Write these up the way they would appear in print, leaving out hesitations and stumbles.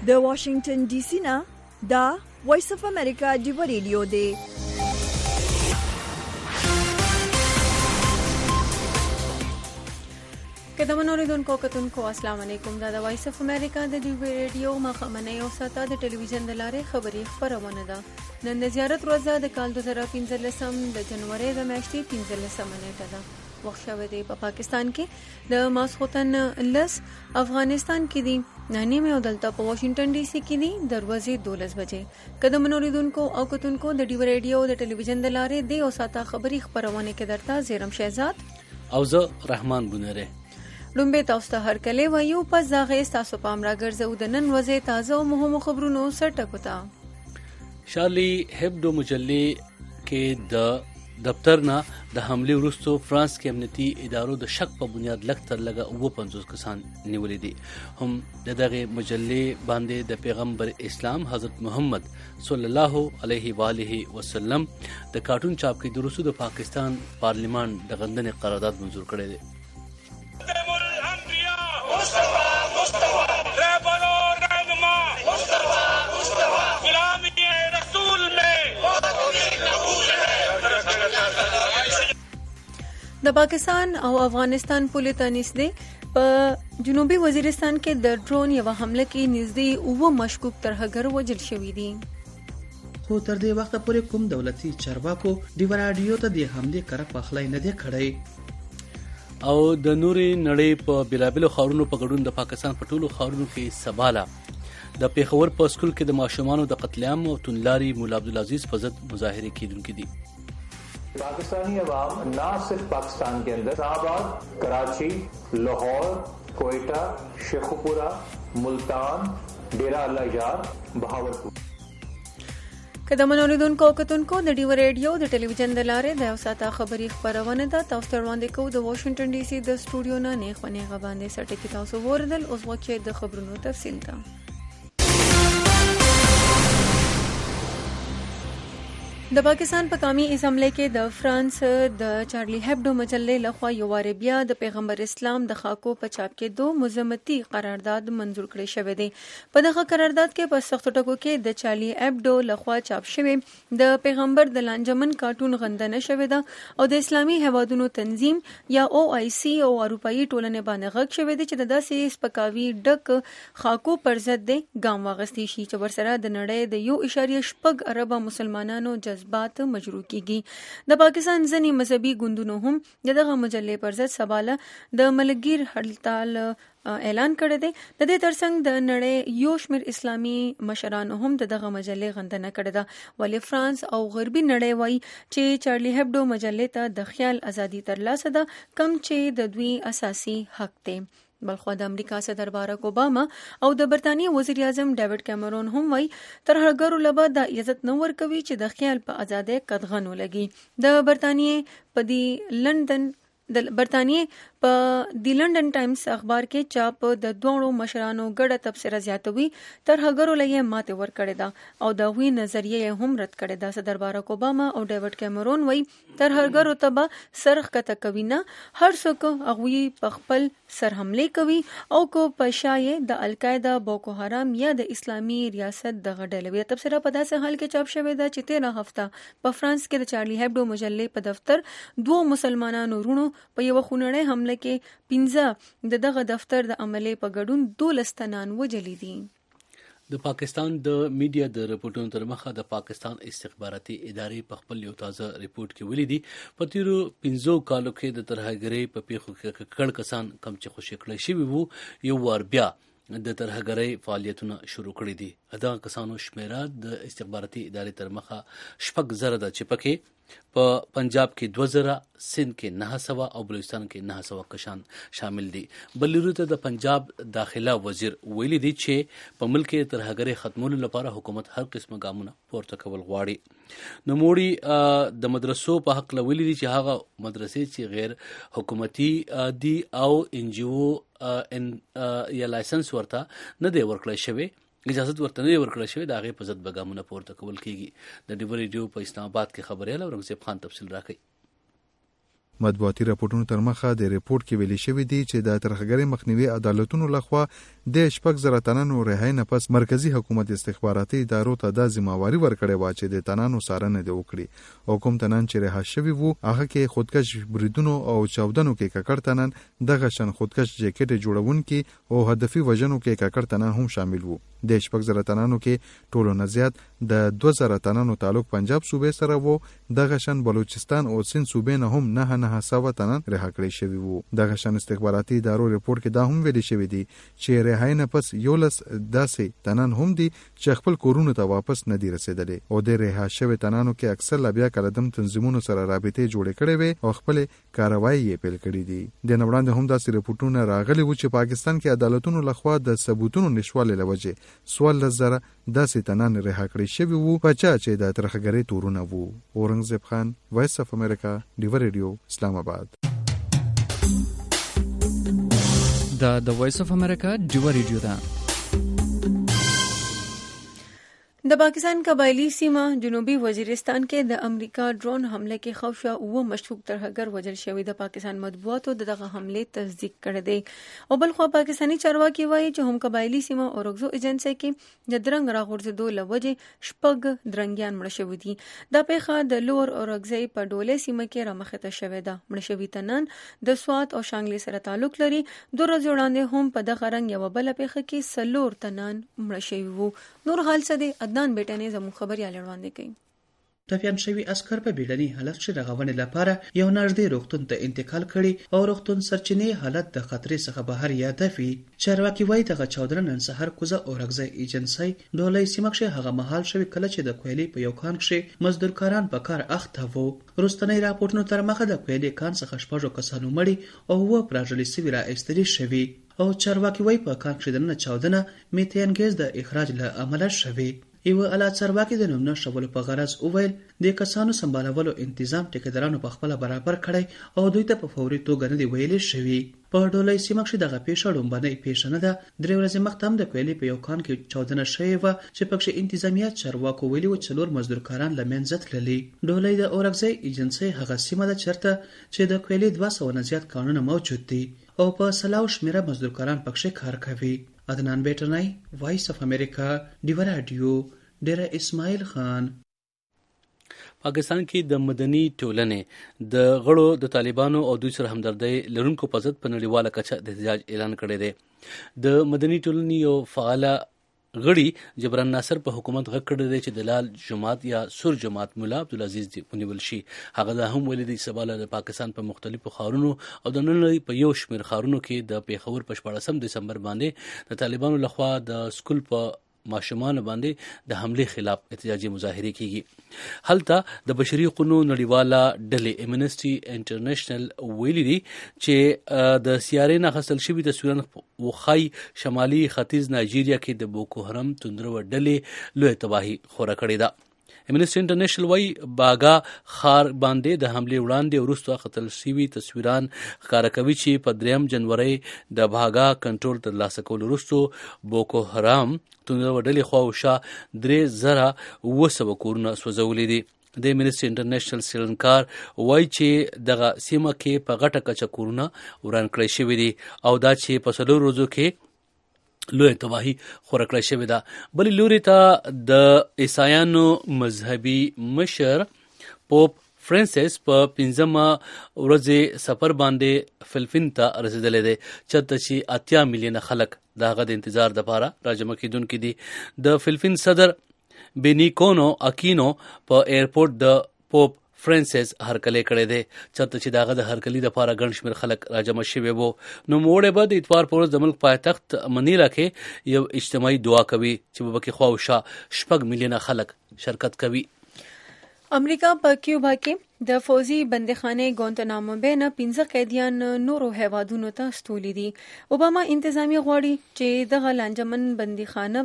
د واشنگټن ډي سي نه دا وایس اف امریکا ډیو ریډیو دی. قدمن اوریدونکو کتونکو السلام علیکم. دا د وایس اف امریکا د ډیو ریډیو مخمنه یو ساته د ټلویزیون د لارې خبري خبرونه ده. نن د زیارت ورځ د کال 2015 د جنوري د میاشتې 15 نیټه ده. وخت شوه دی په پاکستان کې د ماسخوتن لس، افغانستان کې دی 9 او دلته په واشنگټن ډي سي کې دی دروازې 12 بجې. قدمن اوریدونکو او کتونکو د ډیو ریډیو د ټلویزیون د لارې د یو ساته خبري خبرونه کې درته زیرم شهزاد او زه رحمان بنره. لومبه تاسو ته هر کله وایو پس داغه تاسو پام راګرځو د نن ورځې تازه او مهمو خبرونو سره ټکوتا. شارلی هبدو مجلې کې د دفتر نه د حمله وروسته فرانس کې امنیتي ادارو د شک په بنیاد لږ تر لږه 50 کسان نیولې دي. هم دغه مجلې باندې د پیغمبر اسلام حضرت محمد صلی الله علیه و آله وسلم د کارټون چاپ کې د روسو د پاکستان پارلیمان د غندنې قرارداد منزور کړی دی. د پاکستان او افغانستان پولیس تنیس دی په جنوبي وزیرستان کې د ډرون یو حمله کې نږدې 9 مشکوک ترهګر وژل شوي دي. خو تر دې وخت پورې کوم دولتي چارواکو ډیو رادیو ته د حمله کړه پخلای نه دی کړی. او د نوري نړۍ په بلابلو خاورونو په ګډون د پاکستان په ټولو خاورونو کې سباله د پیښور په سکول کې د ماشومانو د قتل عام او تونلاري مولا عبدالعزیز په ضد مظاهره کیدونکې دي. पाकिस्तानी अवाम न सिर्फ पाकिस्तान के अंदर इस्लामाबाद, कराची, लाहौर, कोयटा, शेखुपुरा, मुल्तान, डेरा अल्लाह यार, बहावलपुर. قدمن اوریدونکو کتونکو د ډیو ریډیو د ټلویزیون د لارې د اوساته خبري خبرونه ده. تاسو ته وړاندې کوو د واشنگټن ډي سي د سټوډیو نه نیغه باندې سټه کې تاسو وردل اوس وخت د خبرونو تفصیل ده. د پاکستان په قومي اسمبلی کې د فرانس د چارلی هبډو مجلې لخوا یو وار بیا د پیغمبر اسلام د خاکو په چاپ کې 2 مذمتي قرارداد منزور کړی شوی دی. په دغه قرارداد کې په سختو ټکو کې د چارلی هبډو لخوا چاپ شوی د پیغمبر د لانجمن کارټون غندنه شوی ده او د اسلامي هوادونو تنظیم یا OIC او اروپאי ټولنې باندې غږ شوی دی چې د داسې سپکاوي ډک خاکو پر ضد ګام واغستی شي چې ورسره د نړۍ د 1.8 اربه مسلمانانو جذبات مجروح کیږي. د پاکستان ځینې مذهبي ګوندونو هم دغه مجلې پر ضد سباله د ملګر هړتال اعلان کړی دی. د دې ترڅنګ د نړۍ یو شمېر اسلامي مشرانو هم دغه مجلې غندنه کړې ده. ولې فرانس او غربي نړۍ وایي چې چارلی هبډو مجلې ته د خیال ازادي ترلاسه ده کم چې د دوی اساسي حق دی. بلخو د امریکا صدر باراک اوباما او د برتانیې وزیر اعظم ډیوډ کیمرون هم وایي ترهګرو لبا د عزت نه ورکوي چې د خیال په ازادۍ قدغن ولګي. د لندن ټایمز اخبار کې چاپ د دوه مشرانو ګډه تبصره زیاتوي ترهګرو لې ماته ور کړی دا او د وی نظریه هم رد کړی دا. صدر باراک اوباما او ډیوډ کیمرون وایي ترهګرو تبا سرخ کته کوي نه هر څوک هغوی په خپل سر حمله کوي او کو پښای د القاعده، بوکو حرام یا د اسلامي ریاست د غډلوي. تبصره په داسې حال کې چاپ شوې ده چې 13 هفته په فرانس کې د چارلی هبډو مجلې په دفتر 2 مسلمانانو رونو په یو خونړی حمله کې 15 دغه دفتر د عملې په ګډون 12 تنان وجلی دي. د پاکستان د میډیا د رپورټونو تر مخه د پاکستان استخباراتي ادارې په خپل یو تازه ریپورت کې ویلي دي په تیرو 15 کالو کې د ترهګرۍ په پیښو کې کړ کسان کم چې خوشی کړی شوی وو یو وار بیا د ترهګرۍ فعالیتونه شروع کړي دي. دغه کسانو شمیره د استخباراتي ادارې تر مخه 6,000 ده چې پکې په پنجاب کې 2000، سند کې 900 او بلوچستان کې 900 کسان شامل دي. بلورو ته د پنجاب داخله وزیر ویلي دي چې په ملک کې ترهګرۍ ختمولو لپاره حکومت هر قسمه ګامونه پورته کول غواړي. نوموړي د مدرسو په حق ویلي دي چې هغه مدرسې چې غیر حکومتي دي او NGO یا لایسنس ورته نه دی ورکړی شوی، اجازه ورته نه ورکړل شوی، د هغې په ضد به ګامونه پورته کول کیږي. د ډیو ریډیو په اسلام آباد کې خبریال اورنګزیب خان تفصیل راکوي. مطبوعاتي راپورټونو تر مخه د ریپورت کې ویلي شوی دی چې د ترهګرۍ مخنیوي عدالتونو لخوا د 6,000 تنانو رهایی نه پس مرکزی حکومت استخباراتي ادارو ته د ذمہواری ورکړې و چې د تنانو څارنه دی وکړي او کوم تنان چې رها شوی وو هغه کې خودکش بریدونو او چاودنو کې ککړ تنان دغه شن خودکش جیکټ جوړونکي او هدفي وژنو کې ککړ تنان هم شامل وو د 6,000 تنانو کې ټولو نه زیات د 2,000 تنانو تعلق پنجاب صوبې سره وو دغه شن بلوچستان او سند صوبې نه هم 9,900 تنان رها کړی شوی وو دغه شن استخباراتي ادارو ریپورت کې دا هم ویلي شوی دی چې رهایی نه پس 11 داسې تنان هم دي چې خپل کورونو ته واپس نه دي رسیدلي او د رها شوی تنانو کې اکثر لبیا کلدم تنظیمونو سره رابطې جوړې کړې وي او خپل کاروایی یې پیل کړې دي د نوړاندې هم داسې ریپورتونه راغلي وو چې پاکستان کې عدالتونو لخوا د ثبوتونو نشوالې لوجه 14,000 داسې تنان رها کړی شوی وو په چا چې د ترهګرۍ تورونه وو اورنګزیب خان وایس اف امریکا ډیو ریډیو اسلام آباد د وایس اف امریکا ډیو ریډیو دا د پاکستان قبایلی سیمه جنوبي وزیرستان کې د امریکا ډرون حمله کې خوشا او مشکوک ترهګر وژل شوی د پاکستان مطبوعاتو دغه حمله تصدیق کړی دی او بل خو پاکستانی چارواکي وایي چې هم قبایلی سیمه اورګزو ایجنسی کې د درنګ راغورځېدو لوجه شپږ درنګیان مړه شوي دي دا پیښه د لور اورګزی په ډولې سیمه کې رامخته شوې ده مړه شوي تنان د سوات او شانګلې سره تعلق لري دوه ورځې وړاندې هم په دغه رنګ یو بل پیښه کې 4 تنان مړه شوي وو نور حال څه دی عدنان بیٹنې زموږ خبريال وړاندې کوي ټپيان شوي عسكر په بیړني حالت کې رغونې لپاره یو نږدې روغتون ته انتقال کړي او روغتون سرچینې حالت د خطرې څخه بهر یادوي چارواکي وایي دغه چاودنه نن سهار کوزه اورګزی ایجنسی ډولۍ سیمه کې هغه مهال شوی کله چې د کویلې په یو کان کې مزدورکاران په کار اخته وو روستنی راپورټونو تر مخه د کویلې کان څخه شپږ کسانو مړي او و پراجلي سوي را ایستري شوي او چارواکي وایي په کان کې دنه چاودنه میتین ګیس د اخراج له عمله شوی یو اعلی چارواکي د نوم نشولو په غرض اوویل د کسانو سمبالولو تنظیم ټیکدارانو په خپل برابر کړی او دوی ته په فوري توګه نه دی ویلې شوی په ډولۍ سیمه کې دغه پیښه لومبنۍ پیښه نه ده درې ورځې مخکې د کویلې په یو کان کې چاودنه شوې و چې پکې انتظامیه چارواکو ویلي و چې 4 مزدورکاران له منځه تللي ډولۍ د اورګزی ایجنسی هغه سیمه ده چرته چې د کویلې 200 نه زیات کانونه موجود دي او په سلاو شمیره مزدورکاران پکې کار کوي عدنان بیٹنای وایس اف امریکا ډیو رادیو ډیره اسماعیل خان پاکستان کې د مدني ټولنې د غړو د طالبانو او دوی سره همدردۍ لرونکو په ضد په نړیواله کچه د احتجاج اعلان کړی دی د مدني ټولنې یو فعال غړي جبران ناصر په حکومت غږ کړی دی چې د لال جماعت یا سور جماعت مولا عبدالعزیز دی ونیول شي هغه دا هم ویلي دی سباله د پاکستان په مختلفو ښارونو او د نړۍ په یو شمېر ښارونو کې د پیښور په 14 دسمبر باندې د طالبانو لخوا د سکول په ماشومان باندې د حمله خلاف احتجاجي مظاهره کیږي هلته د بشري حقوقو نړیواله ډلې امنسټي انټرنیشنل ویلي دي چې د سیارې نه حاصل شوی تصویرونه وخی شمالي ختیځ نایجیریا کې د بوکو حرام توندرو ډلې لوی تباہي خوره کړې ده امنسټي انټرنیشنل وايي باغا خار باندې د حمله وړاندې ورسته قتل شوی تصویران ښکارا کوي چې په 3 جنوري د باغا کنټرول ترلاسه کول وروسته بوکو حرام توندرو ډلې خواوشا 3,000 کورونه سوځولې دي د امنسټي انټرنیشنل سیلنکار وایي چې دغه سیمه کې په غټه کچه کورونه وران کړی شوی دي او دا چې په 4 ورځو کې لوی تباہي خوره کړی شوې ده بلې لوري ته د عیسایانو مذهبي مشر پوپ فرانسیس په 15 ورځې سفر باندې فلپین ته رسیدلی دی چېرته چې 80 میلیونه خلک د هغه د انتظار دپاره راجمع کېدونکي دي د فلپین صدر بینیکونو اکینو په ایرپورټ د پوپ فرانسیس هرکلی کړی دی چېرته چې دغه د هرکلي دپاره ګڼ شمېر خلک راجمع شوي وو نوموړی به د اتوار په ورځ د ملک پایتخت منیلا کې یو اجتماعي دعا کوي چې به پکې خواوشا 6 میلیونه خلک شرکت کوي امریکا په کیوبا کې د فوزي بندخانه ګوانتانامو بے نه 15 قیدیان نورو هیوادونو ته استولي دي اوباما انتظامی غواړي چې دغه لانجمن بندخانه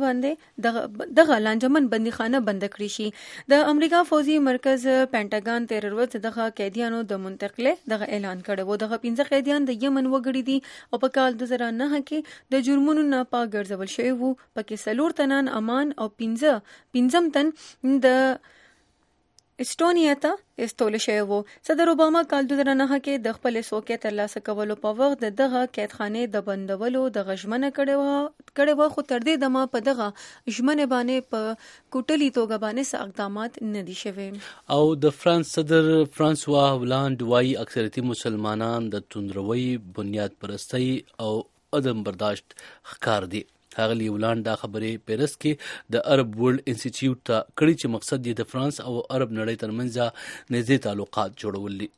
بند کړی شي د امریکا فوزي مرکز پینټاګان 13 ورځې دغه قیدیانو د منتقله دغه اعلان کړی و دغه 15 قیدیان د یمن وګړي دي او په کال 2009 کې د جرمونو نه پاک ګرځول شوی وو پکې 4 تنان امان او 15 تن د استونیا ته استول شوی وو. صدر اوباما کال 2009 کې د خپل سوکې ترلاسه کولو په وخت دغه قیدخانه د بندولو د غژمنه کړي و، خو تر دې دمه په دغه ژمنه باندې په کوټلی توګه باندې څه اقدامات نه دي شوي. او د فرانس صدر فرانسوا هولانډ وايي اکثریتي مسلمانان د توندروي، بنیاد پرستی او عدم برداشت ښکار دي. هغه هولانډ دا خبرې پیرس کې د عرب ورلد انسټیټیوټ ته کړي چې مقصد یې د فرانس او عرب نړۍ ترمنځ نږدې تعلقات جوړول دي.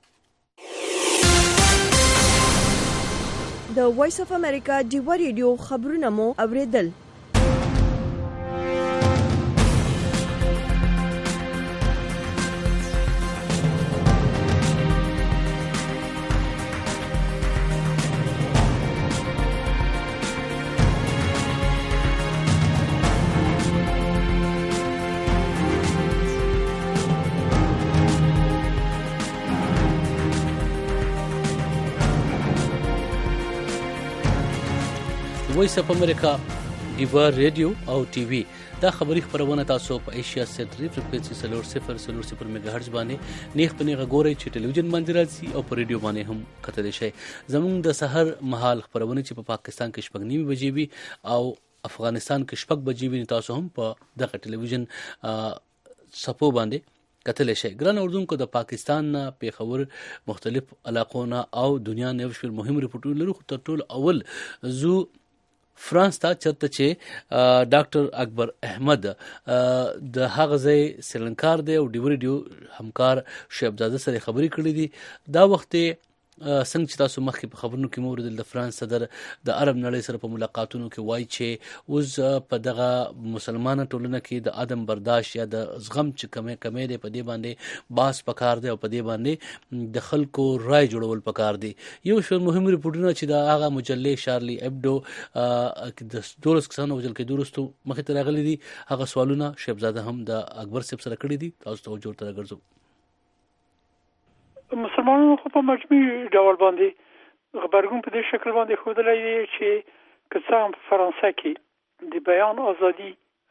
د وایس اف امریکا ډیوا ریډیو خبرونه مو اوریدل. وایس اف امریکا ډیوا ریډیو او ټي وي دا خبري خبرونه تاسو په ایشیا سنټري فریکوئنسي 300 میگا هرتز باندې نیغ په نیغه ګورئ چې ټلویزیون باندې راځي او په ریډیو باندې هم کتلی شئ. زموږ د سحر مهال خبرونه چې په پاکستان کې 9:30 بجې وي او افغانستان کې 6 بجې وي، تاسو هم په دغه ټلویزیون صفو باندې کتلی شئ. ګران اردوونکو، د پاکستان نه پیښور مختلف علاقونه او دنیا نه یو شمېر مهم ریپورټونه لرو، خو تر ټولو اول زو فرانس ته چرته چې ډاکټر اکبر احمد د هغه ځای سیلنکار دی او ډیو ریډیو همکار شهبزاده سره خبرې کړې دي. دا وخت څنګه چې تاسو مخکې په خبرونو کې موردل د فرانس صدر د عرب نړۍ سره په ملاقاتونو کې وایي چې اوس په دغه مسلمانانو ټولنه کې د عدم برداشت یا د زغم چې کمی دی، په دې باندې باس پکار دی او په دې باندې د خلکو رای جوړول پکار دی. یو شمېر مهم ریپورټونه چې د هغه مجلې شارلی ایبډو د 12 کسانو وژل کېدو وروسته مخې ته راغلي دي، هغه سوالونه شهبزاده هم د اکبر صاحب سره کړي دي. تاسو توجه ته راګرځو. مسلمانانو خو په مجموعي ډول باندې غبرګون په دې شکل باندې ښودلی دی چې که څه هم په فرانسه کې د بیان ازادي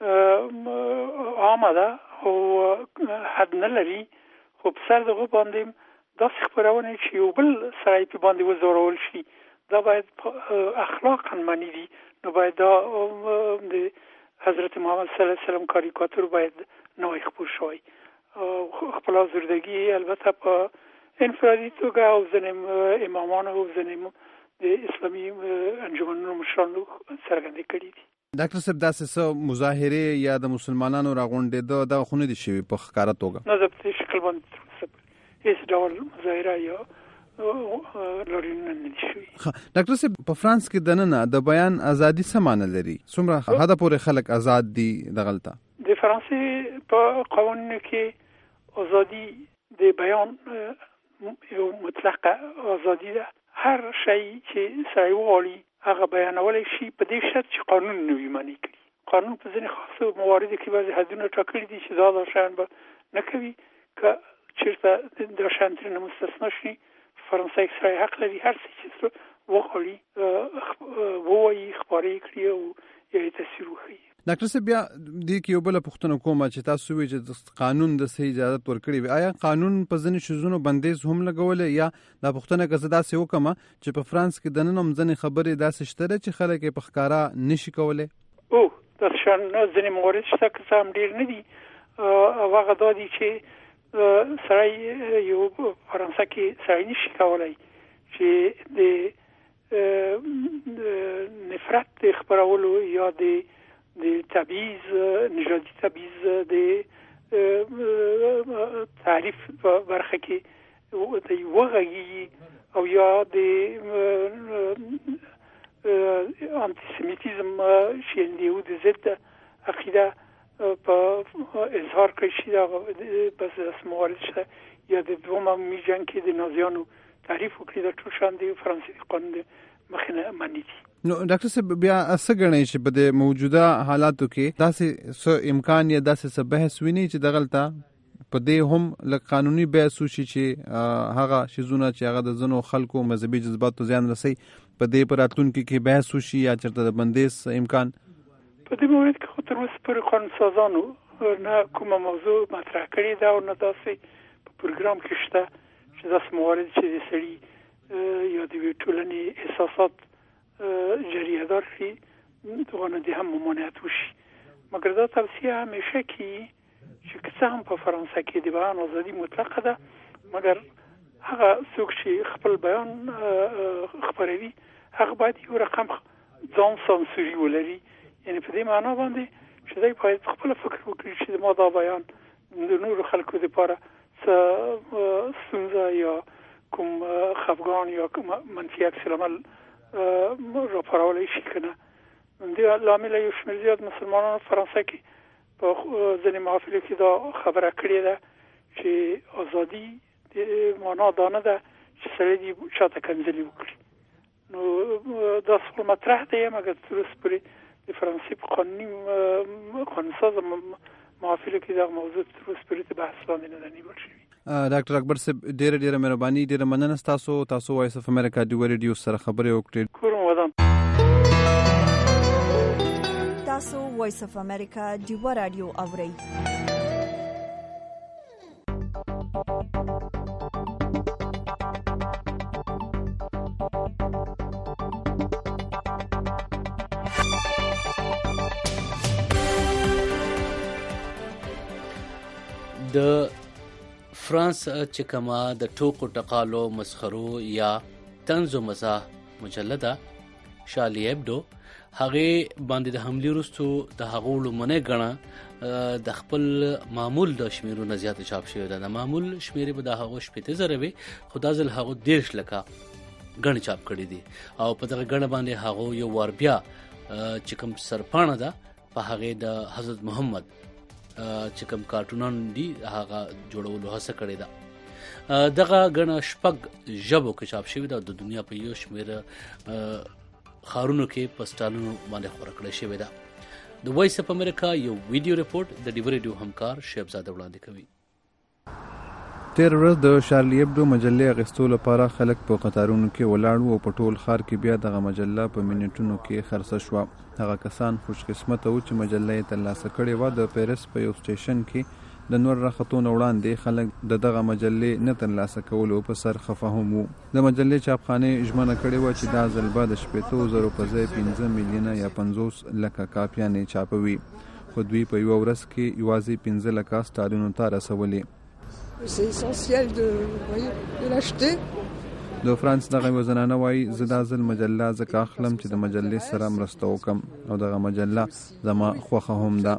عامه ده او حد نه لري، خو په سر دغه باندې داسې خپرونې چې یو بل سړی په باندې وځورول شي دا باید اخلاقا منی دي. نو باید دا د حضرت محمد صلی الله علیه وسلم کاریکاتور باید نوی خپور شوی. خپل آزردگی البته په انفرادي توګه او ځینې امامانو او ځینې د اسلامي انجمنونو مشرانو څرګندې کړي دي. ډاکټر صاحب، داسې څه مظاهرې یا د مسلمانانو راغونډېده دغه خو نه دي شوي په ښکاره توګه؟ نه، په دې شکل باندې هېڅ ډول مظاهره یا لړۍ نه دي شوي. ډاکټر صاحب، په فرانس کې دننه د بیان ازادي څه معنی لري؟ څومره حده پورې خلک آزاد دي دغلته؟ د فرانسې په قوانینو کې ازادي د بیان یو مطلقه ازادي ده. هر شی چې سړی وغواړي هغه بیانولی شي، په دې شرط چې قانون نه وي منع کړي. قانون په ځینې خاصو مواردو کې بعضې حدونه ټاکلي دي چې دا شیان به نه کوي. که چېرته دا شیان ترېنه مستثنا شي، فرانسه کې سړی حق لري هر څه چې وغواړي ووایي، خپاره کړي او یا یې تصویر وښیي. ډاکټر صاحب، بیا دې کې یو بله پوښتنه کومه چې تاسو وایئ چې قانون د څه اجازت ورکړې وي، آیا قانون په ځینې شیزونو بندیز هم لګولی؟ یا دا پوښتنه که زه داسې وکړم چې په فرانس کې دننه هم ځینې خبرې داسې شته ده چې خلک یې په ښکاره نشي کولی؟ داسې شیان ځینې موارد شته، که څه هم ډېر نه دي. او هغه دا دي چې سړی یو فرانسه کې سړی نشي کولی چې د نفرت د خپرولو یا د تبعیض، نژادي تبعیض، د تعریف په برخه کې د وغږیږي او یا د انتیسمیتیزم چې د یهود ضد عقیده په اظهار کړی شي. دا بس داسې موارد شته. یا د دوم عالمي جنګ کې د نازیانو تعریف وکړي. دا ټول شیان د فرانسې قانون د مخې نه منع دي. نو ډاکټر صاحب، بیا څه ګڼئ چې په د موجوده حالاتو کې داسې څه امکان یا داسې څه بحث ویني چې دغلته په دې هم لږ قانوني بحث وشي چې هغه شیزونه چې هغه د ځینو خلکو مذهبي جذباتو زیان رسوي په دې په راتلونکي کې بحث وشي یا چېرته د بندیز امکان؟ په دې مورد کې خو تر اوسه پورې قانونسازانو نه کومه موضوع مطرح کړې ده او نه داسې په پروګرام کې شته چې داسې موارد چې د سړي یا د ټولنې احساسات جریادار شي دغه د هم ممانعت وشي. مګر دا توصیه همیشه کوي چې که څه هم په فرانسه کې د بیان ازادي مطلقه ده، مګر هغه څوک چې خپل بیان خپروي هغه باید یو رقم ځان سانسوري ولري، یعنی په دې معنا باندې چې دوی باید خپل فکر وکړي چې ما دا بیان د نورو خلکو لپاره څه ستونزه یا کوم خفګان یا کوم منفي عکس العمل راپارولی شي که نه. دې لامل یو شمېر زیات مسلمانانو فرانسه کې په ځینې محافلو کې دا خبره کړې ده چې ازادي د معنا دا نه ده چې سړی دې چاته کنځلې وکړي. نو دا څه مطرح دی، مګر تر اوسه پورې د فرانسې په قانونساز محافلو کې دا موضوع تر اوسه پورې د بحث لاندې نه ده نیول شوې. ډاکټر اکبر صاحب ډېره مهرباني، ډېره مننه تاسو وایس اف امریکا ډیو ریډیو سره خبرې وکړې. کورم ودان. تاسو وایس اف امریکا ډیو رادیو اورئ. د فرانس چې کما د ټوکو ټقالو مسخرو یا طنز و مزاح مجله شارلی هبدو هغه باندې د حملې وروسته د هغو لومړنۍ ګڼه د خپل معمول د شمیرو زیات چاپ شوی ده. د معمول شمیرې به د هغو 80,000 وي، خو دا ځل هغو 13 لکه ګڼه چاپ کړي دي او په دغه ګڼه باندې هغو یو وار بیا چې کوم سرپاڼه ده په هغه د حضرت محمد چې کوم کارټونان دي هغه جوړولو هڅه کړې ده. دغه غنا شپږ ژبو کې چاپ شوی ده، د دنیا په یو شمېر خارونو کې په سټالونو باندې خپره کړې شوی ده. د وایس اف امریکا یو ویډیو ریپورت د ډیو ریډیو همکار شهبزاده وړاندې کوي. تیر ورځ د شارلی هبدو مجلې اخیستو لپاره خلک په قطارونو کې ولاړ وو او په ټول ښار کې بیا دغه مجله په منټونو کې خرڅه شوه. هغه کسان خوش قسمته وو چې مجله یې ترلاسه کړې وه. د پیرس په یو سټیشن کې د نور راختو نه وړاندې خلک د دغه مجلې نه ترلاسه کولو په سر خفه هم وو. د مجلې چاپخانې ژمنه کړې وه چې دا ځل به د 80,000 په ځای 15 میلیونه یا 50 لکه کاپیانې چاپوي، خو دوی په یوه ورځ کې یوازې 15 لکه سټالونو ته رسولې. C'est essentiel de l'acheter. د فرانس دغه یو زنانه وایي زه دا ځل مجله ځکه اخلم چې د مجلې سره مرسته وکم او دغه مجله زما خوښه هم ده.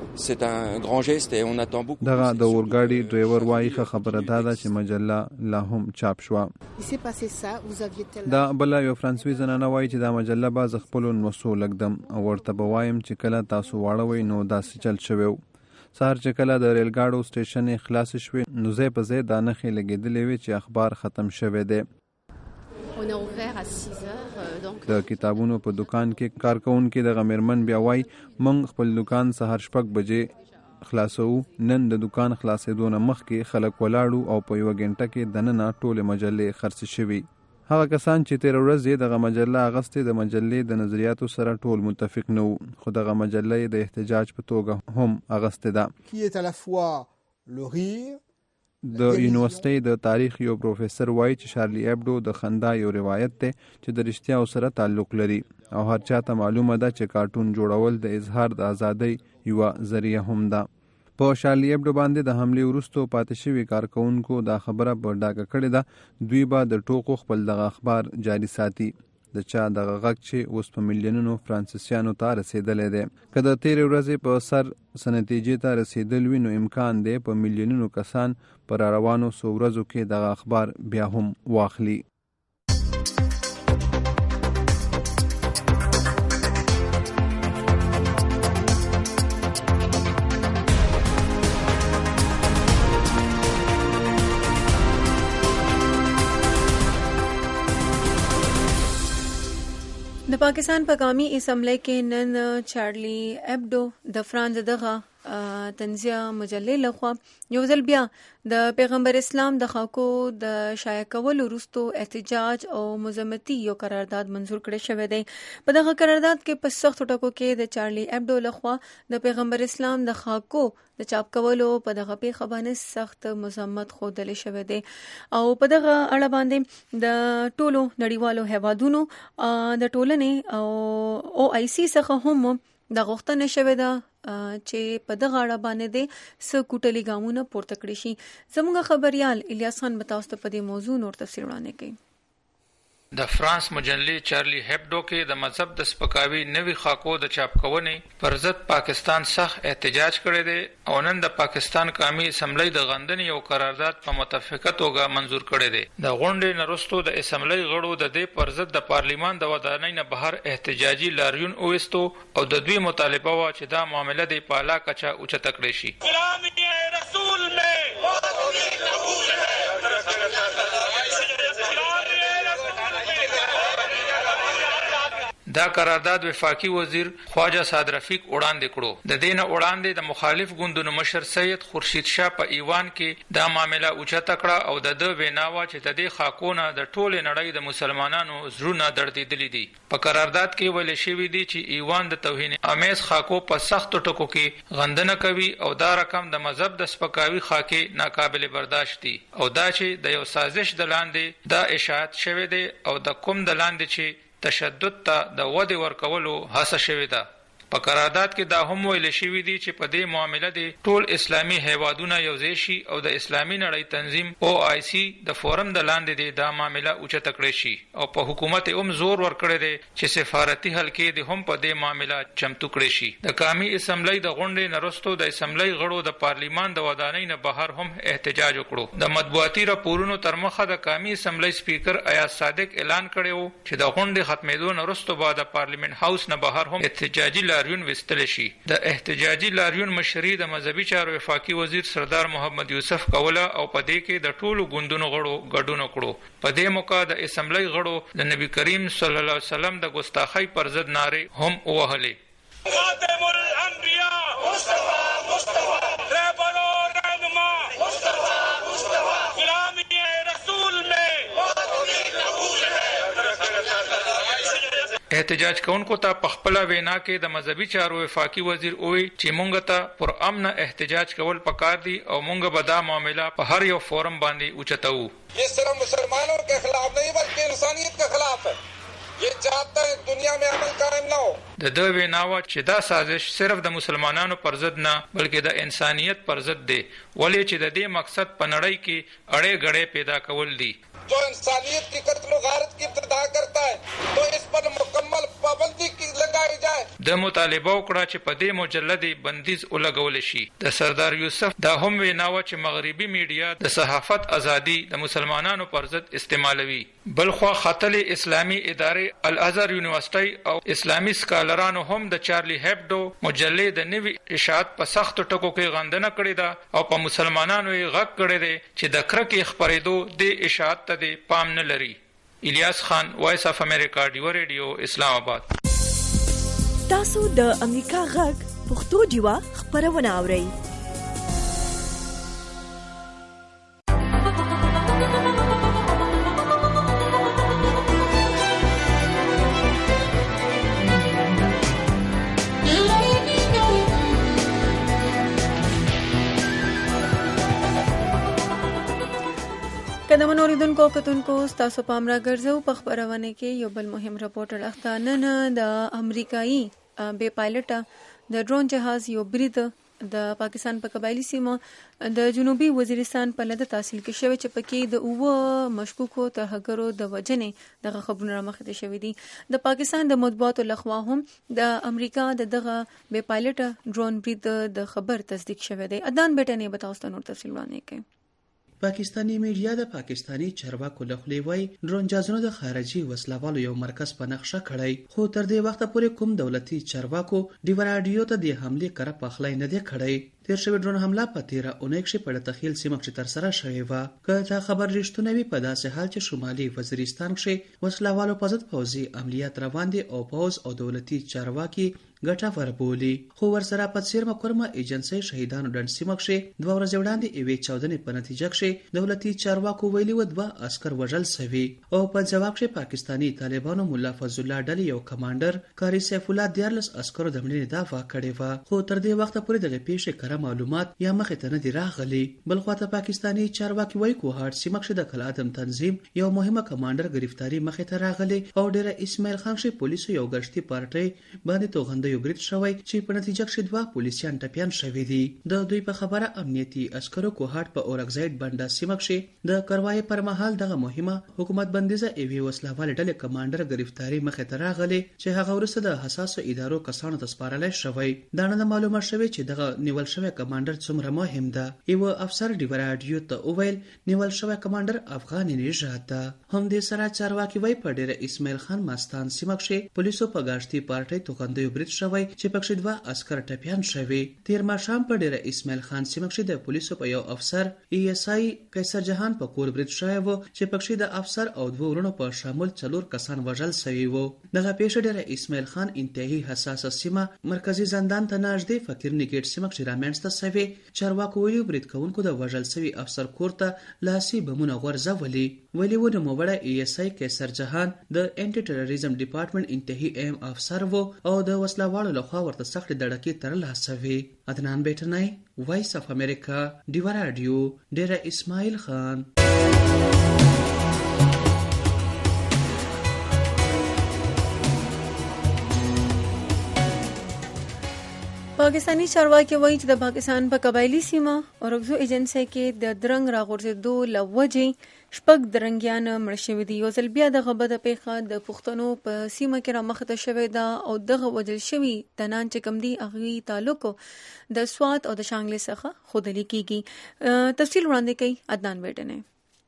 دغه د اورګاډي ډرایور وایي ښه خبره دا ده چې مجله لا هم چاپ شوه. دا بله یو فرانسوي زنانه وایي چې دا مجله به زه خپلو نوسو لږدم او ورته به وایم چې کله تاسو واړوئ نو داسې چل شوی و. سهار چې کله د ریل ګاډو سټیشن خلاص شوې نو ځای په ځای دا نښې لګېدلې وې چې اخبار ختم شوی دی. د کتابونو په دکان کې کارکونکي دغه میرمن بیا وایي موږ خپل دکان سهار 6 بجې خلاصو. نن د دکان خلاصېدو نه مخکې خلک ولاړو او په یوه غنټه کې دننه ټولې مجلې خرڅې شوي. هغه کسان چې تیر ورځ یې دغه مجله اغستې د مجلې د نظریاتو سره ټول متفق نه وو، خو دغه مجله یې د احتجاج په توګه هم اغستې ده. د یونیورسيټۍ د تاریخ یو پروفیسور وایي چې شارلی هبدو د خندا یو روایت دی چې د رښتیاو سره تعلق لري او هر چاته معلومه ده چې کارټون جوړول د اظهار د ازادۍ یوه ذریعه هم ده. په شارلی هبدو باندې د حملې وروسته پاتې شوي کارکونکو دا خبره په ډاګه کړې ده دوی به د ټوکو خپل دغه اخبار جاري ساتي. د چا دغه غږ چې اوس په میلیونونو فرانسیسیانو ته رسېدلی دی. که د تېرې ورځې په سر نتیجې ته رسېدل وي نو امکان دی په میلیونونو کسان په راروانو څو ورځو کې دغه اخبار بیا هم واخلي. د پاکستان په قومي اسمبلی کې نن چارلی هبدو د فرانس دغه تنزیه مجلې لخوا یو ځل بیا د پیغمبر اسلام د خاکو د شایع کولو وروسته احتجاج او مزاحمتي یو قرارداد منظور کړی شوی دی. په دغه قرارداد کې په سختو ټکو کې د چارلی ایبډو لخوا د پیغمبر اسلام د خاکو د چاپ کولو په دغه پیښه باندې سخت مزاحمت ښودل شوی دی او په دغه اړه باندې د ټولو نړیوالو هیوادونو د ټولنې او OIC څخه هم د غوښتنه شوې ده چې په دغه اړه باندې د څه کوټلي ګامونه پورته کړي شي. زموږ خبريال الیاس خان به تاسو ته په دې موضوع نور تفصیل وړاندې کوي. د فرانس مجلې چارلی هیبډو کې د مذهب د سپکاوي نوي خاکو د چاپ کونې پر ضد پاکستان سخت احتجاج کړی دی او نن د پاکستان قومي اسمبلی د غندنې یو قرارداد په متفقه توګه منظور کړی دی. د غونډې نه وروسته د اسمبلی غړو د دې پر ضد د پارلیمان د ودانۍ نه بهر احتجاجي لاریون وویستو او د دوی مطالبه وه چې دا معامله د پالا کچه اوچته کړی شي. دا قرارداد وفاقي وزیر خواجه سعد رفیق وړاندې کړو. د دې نه وړاندې د مخالف ګوندونو مشر سید خورشید شاه په ایوان کې دا معامله اوچته کړه او د وینا وا چې د دې خاکونه د ټولې نړۍ د مسلمانانو زړونه دردېدلي دي. په قرارداد کې ویل شوی دی چې ایوان د توهین امیز خاکو په سختو ټکو کې غندنه کوي او دا رقم د مذهب د سپکاوي خاکې ناقابل برداشت دي او دا چې د یو سازش د لاندې دا اشاعت شوی دی او د کوم د لاندې چې تشدد ته د ودې ورکولو هڅه شوې ده. په قرارداد کې دا هم ویل شوی دی چې په دې معامله د ټول اسلامي هیوادونه یوځای شي او د اسلامي نړۍ تنظیم OIC د فورم د لاندې دا معامله اوچته کړی شي او په حکومت هم زور ورکړی دی چې سفارتي حلقې د هم په دې معامله چمتو کړی شي. د قومي اسمبلی د غونډې نه وروسته د اسمبلی غړو د پارلیمان د ودانۍ نه بهر هم احتجاج وکړو. د مطبوعاتي راپورونو تر مخه د قومي اسمبلی سپیکر ایاز صادق اعلان کړی و چې د غونډې ختمېدو نه وروسته به د پارلیمنت هاوس نه بهر هم احتجاجي لاریون وستل شي. د احتجاجي لاریون مشري د مذهبي چارو وفاقي وزیر سردار محمد یوسف کوله او په دې کې د ټولو ګوندونو غړو ګډون وکړو. په دې موقع د اسمبلی غړو د نبی کریم صلی الله علیه وسلم د ګستاخی پر ضد نعرې هم ووهلې. خاتم الانبیاء مصطفی مصطفی رهبر و رهنما مصطفی مصطفی غلامی رسول میں قبول ہے. احتجاج کوونکو ته په خپل وینا کې د مذهبي چارو وفاقي وزیر وویل چې مونږ ته پر امن احتجاج کول پکار دي او مونږ به دا معامله په هر یو فورم باندې اوچتو. یہ صرف مسلمانوں کے خلاف نہیں بلکہ انسانیت کے خلاف ہے. یہ چاہتا ہے دنیا میں امن قائم نہ ہو. د وینا وا چې دا سازش صرف د مسلمانانو پر ضد نه بلکې د انسانیت پر ضد دی ولې چې د دې مقصد په نړۍ کې اړې غړې پیدا کول دي. جو انسانیت کی قتل و غارت کی ابتدا کرتا ہے تو اس پر مکمل پابندی کی لگائی جائے. د مطالبه وکړه چې په دې مجلد بندیز ولګول شي. د سردار یوسف دا هم ویناوه چې مغربي میډیا د صحافت ازادي د مسلمانانو پر ضد استعمالوي. بلخوا خطل اسلامی ادارې الازهر یونیورسيټي او اسلامی سکالرانو هم د چارلی هیبډو مجلې د نوي اشاعت په سخت ټکو کې غندنه کړې ده او په مسلمانانو یې غږ کړی دی چې د کرکې خپرېدو د اشاعت ته د پام نه لري. الیاس خان وایس اف امریکا ډیو ریډیو اسلام آباد. تاسو د امریکا غږ پښتو ډیوا خبرونه اورئ. قدمن اوریدونکو کتونکو ستاسو پام را ګرځو په خبرونه کې یو بل مهم راپورټ راغلی نن د امریکایي بې پایلټه د ډرون جهاز یو برید د پاکستان په قبایلی سیمه د جنوبي وزیرستان په لده تحصیل کې شوی چې پکې د اوه مشکوکو ترهګرو د وجنې دغه خبرونه رامخته شوي دي. د پاکستان د مطبوعاتو لخوا هم د امریکا د دغه بې پایلټه ډرون برید د خبر تصدیق شوی دی. ادان بیٹنې به تاسو ته نور تفصیل وړاندې کوي. پاکستانی میډیا د پاکستانی چارواکو له خولې وایي ډرون جهازونه د خارجي وسلوالو یو مرکز په نقشه کړی خو تر دې وخته پورې کوم دولتي چارواکو ډیو رادیو ته د حملې کړه پخلی نه دی کړی. تیر شوی ډرون حمله په 13 اونۍ کې په تخیل سیمه کې ترسره شوې وه. که دا خبر رښتونه وي په داسې حال چې شمالي وزیرستان کې وسلوالو په ضد پوځي عملیات روان دي او پوځ او دولتي چارواکي ګټور بولي. خو ورسره په څیرمه کورمه ایجنسۍ شهیدانو ډنډ سیمه کښې 2 ورځې وړاندې یوې چاودنې په نتیجه کښې دولتي چارواکو ویلي و 2 عسکر وژل سوي او په جواب کښې پاکستاني طالبانو مولا فضل الله ډلې یو کمانډر قاری سیف الله 14 عسکرو د مړینې دعوا کړې وه. خو تر دې وخته پورې دغه پیښې کره معلومات یا مخې ته نه دي راغلي. بل خواته پاکستاني چارواکي وایي کوهاټ سیمه کښې د کلعدم تنظیم یو مهمه کمانډر گرفتاری مخې ته راغلی او ډیره اسماعیل خان کښې پولیسو یو ګشتي پارټۍ باندې توغندیو برید شوی چې په نتیجه کښې 2 پولیسیان ټپیان شوي دي. د دوی په خبره امنیتي عسکرو کوهاټ په اورکزاید بنډا سیمه کښې د کروای پر مهال دغه مهمه حکومت بندیزه ایوي وسلوال ډلې کمانډر گرفتاری مخې ته راغلی چې هغه وروسته د حساسو ادارو کسانو ته سپارلی شوی. دا نه معلومه شوې چې دغه نیول شوی کمانډر څومره مهم ده. یو افسر ډیورا راډیو ته وویل نیول شوی کمانډر افغاني نژاد ده. همدې سره چارواکي وایي په ډیره اسماعیل خان ماستان سیمه کښې پولیسو په ګاشتي پارټۍ توغندیو برید شوی چې پکښې 2 عسکر ټپیان شوي. تیر ماښام په ډیره اسماعیل خان سیمه کښې د پولیسو په یو افسر ESI قیصر جهان په کور برید شوی و چې پکښې د افسر او 2 ورونو په شامل 4 کسان وژل شوي وو. دغه پیښه ډیره اسماعیل خان انتهایی حساسه سیمه مرکزی زندان ته نږدې فقیر نیګیټ سیمه کښې رامنځته شوې. چارواکو ویلي برید کوونکو د وژل شوي افسر کور ته لاسي بمونه غورځولي. ویلي و نوموړی ESI قیصر جهان د انټي ټیرریزم ډپارټمنټ انتهایی ایم افسر و او د وسلوالو لخوا ورته سختې دړکې ترلاسه وې. عدنان بیټنی، وایس اف امریکا، ډیوا راډیو، ډیره اسماعیل خان. پاکستانی چارواکي وایي چې د پاکستان په قبایلی سیمه اورکزو ایجنسۍ کې د درنګ راغورځېدو له وجې 6 درنګیان مړه شوي دي. یو ځل بیا دغه بده پیښه د پښتنو په سیمه کې رامخته شوې ده او دغه وژل شوي تنان چې کوم دي هغوی تعلق د سوات او د شانګلې څخه ښودلی کېږي. تفصیل وړاندې کوي عدنان بیټنی.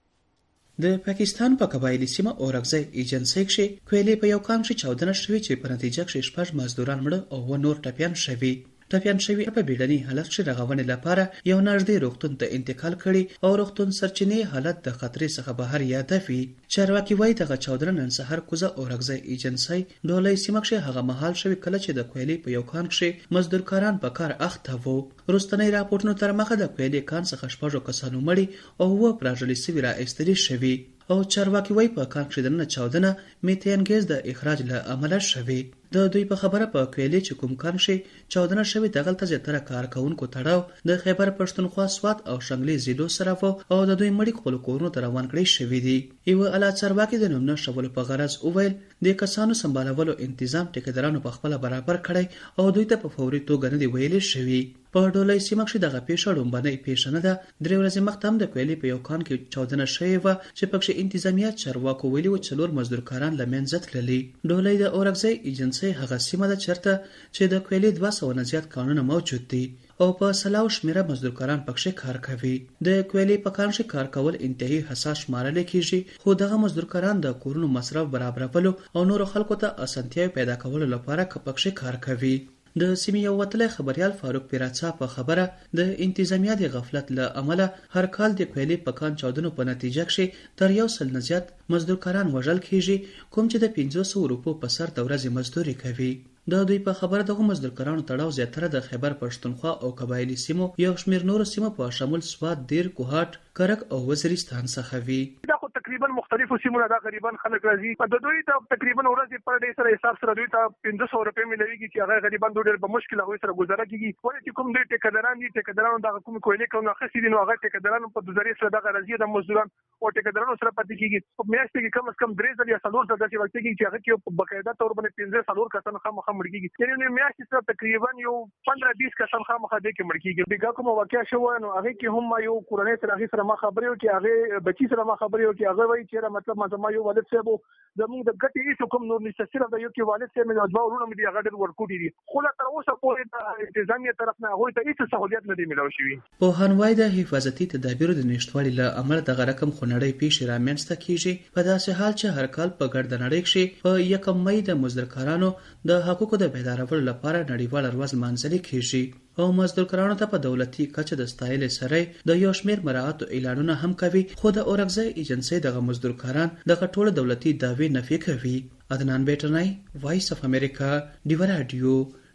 د پاکستان په قبایلی سیمه اورکزای ایجنسۍ کښې کویلې په یو کان کښې چاودنه شوې چې په نتیجه کښې 6 مزدوران مړه او 2 نور ټپیان شوي. ټپیان شوي په بیړني حالت کښې رغونې لپاره یو نږدې روغتون ته انتقال کړي او روغتون سرچینې حالت د خطرې څخه بهر یادوي. چارواکي وایي دغه چاودنه نن سهار کوزه اورکزای ایجنسۍ ډولۍ سیمه کښې هغه مهال شوې کله چې د کویلې په یو کان کښې مزدورکاران په کار اخته وو. وروستنۍ راپورټونو تر مخه د کویلې کان څخه 6 کسانو مړي او 2 پراژلې سوي را ایستلي شوي او چارواکي وایي په کان کښې دننه چاودنه میتین ګیز د اخراج له امله شوې. د دوی په خبره په کویلې چې کوم کان کښې چاودنه شوې دغلته زیاتره کارکوونکو تړاو د خیبر پښتونخوا، سوات او شانګلې ضلعو سره و او د دوی مړي خپلو کورونو ته روان کړي شوي دي. یو اعلی چارواکي د نوم نه ښودلو په غرض وویل د کسانو سمبالولو انتظام ټیکدارانو په خپله برابر کړی او دوی ته په فوري توګه نه دي ویلي شوي. په ډولۍ سیمه کښې دغه پیښه لومبنۍ پیښه نه ده. 3 ورځې مخته هم د کویلې په یو کان کښې چاودنه شوې وه چې پکښې انتظامیه چارواکو ویلي و 4 مزدورکاران له منځه تللي. ډولۍ د اورکزای ایجنسۍ هغه سیمه ده چېرته چې د کویلې 200 نه زیات کانونه موجود دي او په سلاو شمیره مزدورکاران پکښې کار کوي. د کویلې په کان کښې کار کول انتهایی حساس شمارلی کېږي خو دغه مزدورکاران د کورونو مصرف برابرولو او نورو خلکو ته اسانتیاوې پیدا کولو لپاره پکښې کار کوي. د سیمې یو وتلی خبریال فاروق پیراڅا په خبره د انتظامیه د غفلت له امله هر کال د کویلې په کان چاودنو په نتیجه کښې تر 100 نه زیات مزدورکاران وژل کېږي کوم چې د 500 روپو په سر د ورځې مزدوري کوي. د دوی په خبره دغه مزدورکارانو تړاو زیاتره د خیبر پښتونخوا او قبایلی سیمو یو شمېر نورو سیمو په شمول سوات، دیر، کوهاټ، کرک او وزیرستان څخه وي. تقریبا مختلفو سیمونو دا غریبان خلک راځي په دوی ته تقریبا ورځې پر ډې سره حساب سره دوی ته 500 روپۍ ملويږي چې هغه غریبان ډېر په مشکل هغه سره گزاره کوي. ولې چې کوم دوی ټیکداران دي ټیکدارانو دا کوم کویلې کوم خسي دي نو هغه ټیکدارانو په ذریعہ سره دا راځي د مزدوران او ټیکدارانو سره پاتې کیږي. په میاشت کې کم از کم 3 ځله یا 4 ځله چې وخت کې چې هغه کې په باقاعده تور باندې 15 کسان خامخا مړ کیږي. یعنی میاشت سره تقریبا یو 15-20 کسان خامخا دې کې مړ کیږي. دغه کوم واقعیا شو نو هغه کې هم یو کورنۍ سره هغه سره ما خبرې وکړي هغه بچی سره ما خبرې وکړي هغه وایي چې مطلب ما یو والد صاحب زموږ د ګټې هیڅ کوم نور نشته صرف د یو کې والد صاحب مې دوه ورونه مې هغه ډېر ورکوټي دي خو لا تر اوسه پورې د انتظامیه طرف نه هغوی ته هیڅ سهولیت نه دی میلاو شوي. پوهان وایي د حفاظتي تدابیرو د نشتوالي له امله دغه رقم خونړۍ پیښې رامنځته کېږي په داسې حال چې هر کال په ګرده نړۍ کښې په 1 مۍ د مزدورکارانو د حقوقو د بیدارولو لپاره نړیواله ورځ لمانځل کېږي او مزدورکارانو ته په دولتي کچه د ستایلې سره د یو شمېر مراعاتو اعلانونه هم کوي خو د اورکزای ایجنسۍ دغه مزدورکاران دغه ټول دولتي دعوې نفي کوي. عدنان بیټنی، وایس اف امریکا، ډیوا راډیو،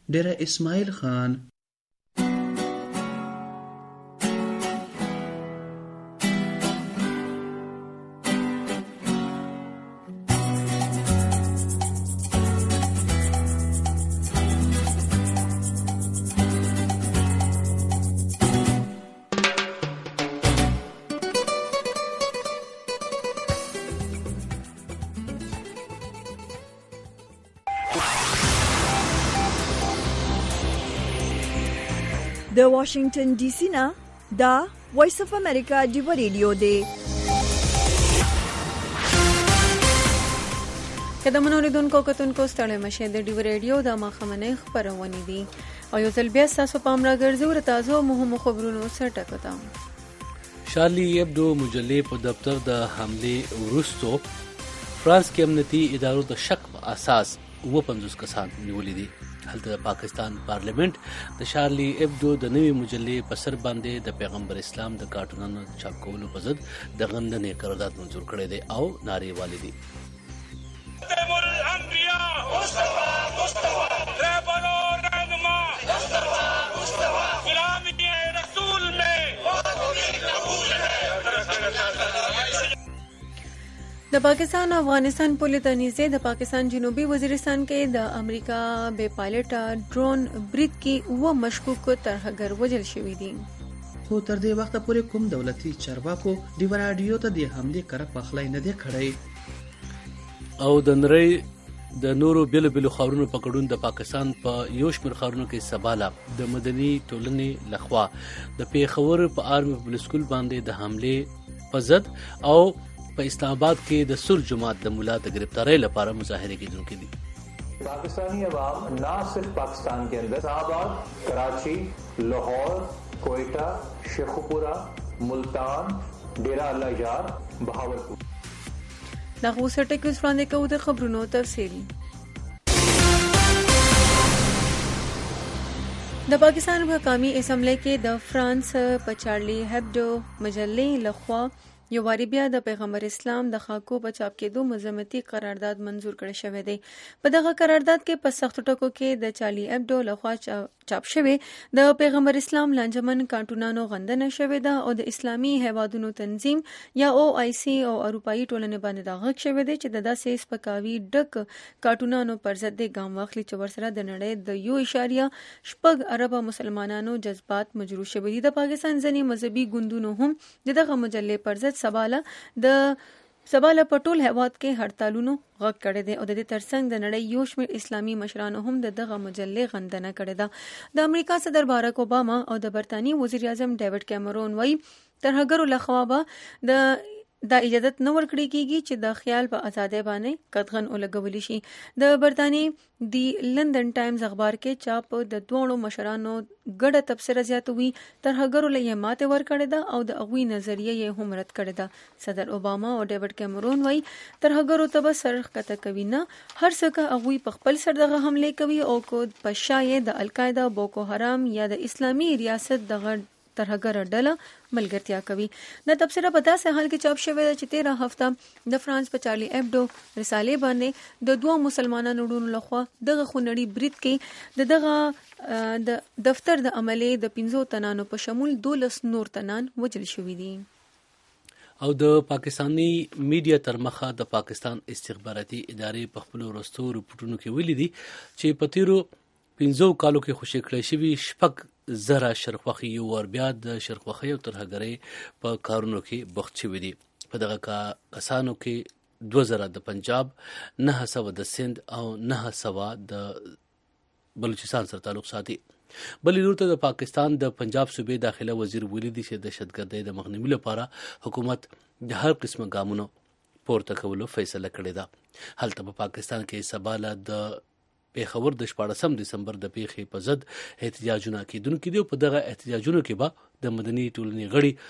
ډیره اسماعیل خان. د واشنگټن ډي سي نه دا وایس اف امریکا ډیو ریډیو دی. قدمونو لیدونکو کتونکو ستړی مشه د ډیو ریډیو د ماښامنۍ خپرونې دي او یو ځل بیا ستاسو پام راګرځو ور تازه مهمو خبرونو سره ټکوتا. شارلی ایبډو مجلې په دفتر د حمله وروستو فرانس کې امنیتي ادارو د شک په اساس 50 کسان نیولې دي. هلته د پاکستان پارلیمنت د شارلی ایبډو د نوې مجلې په سر باندې د پیغمبر اسلام د کارټونونو چاپ کولو په ضد د غندنې قرارداد منظور کړی دی او نارې والې دي. د پاکستان او افغانستان پولې تنظیم د پاکستان جنوبي وزیرستان کې د امریکا بې پایلټه ډرون برید کې و مشکوک ترهګر وژل شوی دي. خو تر دې وخته پورې کوم دولتي چارواکو ډیو رادیو ته د حمله کړه پخلای نه دی کړی او د نړۍ د نورو بیلو بیلو خاورونو په ګډون د پاکستان په یو شمېر خاورونو کې سباله د مدني ټولنې لخوا د پیښور په آرمي پبلک سکول باندې د حمله په ضد او په اسلام آباد کې د سر جماعت د مولا د گرفتاری لپاره مظاهره کیدونکي دي. पाकिस्तानी अवाम ना सिर्फ पाकिस्तान के अंदर इस्लामाबाद, कराची, लाहौर, कोयटा, शेखुपुरा, मुल्तान, डेरा अल्लाह यार, बहावलपुर. دا غوسه ټکوس وړاندې کوو د خبرونو تفصیل. د پاکستان په قومي اسمبلی کې د فرانس په چارلی هبډو مجلې لخوا یو واری بیا د پیغمبر اسلام د خاکو په چاپ کېدو مذمتي قرارداد منظور کړی شوی دی. په دغه قرارداد کې په سختو ټکو کې د چارلی هبډو لخوا چاپ شوی د پیغمبر اسلام لانجمن کارټونانو غندنه شوې ده او د اسلامي هیوادونو تنظیم یا OIC او اروپאי ټولنې باندې دا غږ شوی دی چې د داسې سپکاوي ډک کارټونانو پر ضد ګام واخلي چې ورسره د نړۍ د 1.6 ارب مسلمانانو جذبات مجروح شوي دي. د پاکستان ځینې مذهبي ګوندونو هم دغه مجلې پر ضد سباله په ټول هیواد کې هړتالونو غږ کړی دی او د دې ترڅنګ د نړۍ یو شمېر اسلامي مشرانو هم دغه مجلې غندنه کړې ده. د امریکا صدر باراک اوباما او د برطانیې وزیر اعظم ډیوډ کیمرون وایي ترهګرو لخوا به دا اجازت نه ورکړی کیږي چې د خیال په ازادۍ باندې قدغن ولګول شي. د برطانیې دی لندن ټایمز اخبار کې چاپ د دوه مشرانو ګډه تبصره زیاتوي ترهګرو له ماته ورکړی ده او د هغوی نظریه یې هم رد کړی ده. صدر اوباما او ډیوډ کیمرون وایي ترهګرو ته به سر ښکته کوي نه هر څه که هغوی په خپل سر دغه حمله کوي او کو په شایې د القاعده بوکو حرام یا د اسلامي ریاست دغه ترهګر ډله ملګرتیا کوي. د تبصره په داسې حال کې چاپ شوې ده چې 13 هفته د فرانس په چارلی هبډو رسالې باندې د دوه مسلمانانو ډلو لخوا دغه خونړي برید کې دغه د دفتر د عملې د 15 تنانو په شمول 12 نور تنان وژل شوي دي. او د پاکستانی میډیا تر مخه د پاکستان استخباراتي ادارې په خپل وروستو رپورټونو کې ویلي دي چې په تیرو 15 کالو کې خوشی کړی شوی شپږ زره شرخوخي یو ور بیا د شرخوخي او ترهګرۍ په کارونو کې بوخت شوی دي. په دغه کسانو کې 2000 د پنجاب، 900 د سند او 900 د بلوچستان سره تعلق ساتي. بل لور ته د پاکستان د پنجاب صوبې داخله وزیر ویلي دي چې دهشتګردۍ د مخنیوي لپاره حکومت د هر قسمه ګامونو پورته کولو فیصله کړې ده. هلته په پاکستان کې سباله د پیښور د 14 دسمبر د پیښې په ضد احتجاجونه کیدونکي دي. په دغه احتجاجونو کې به د مدني ټولنې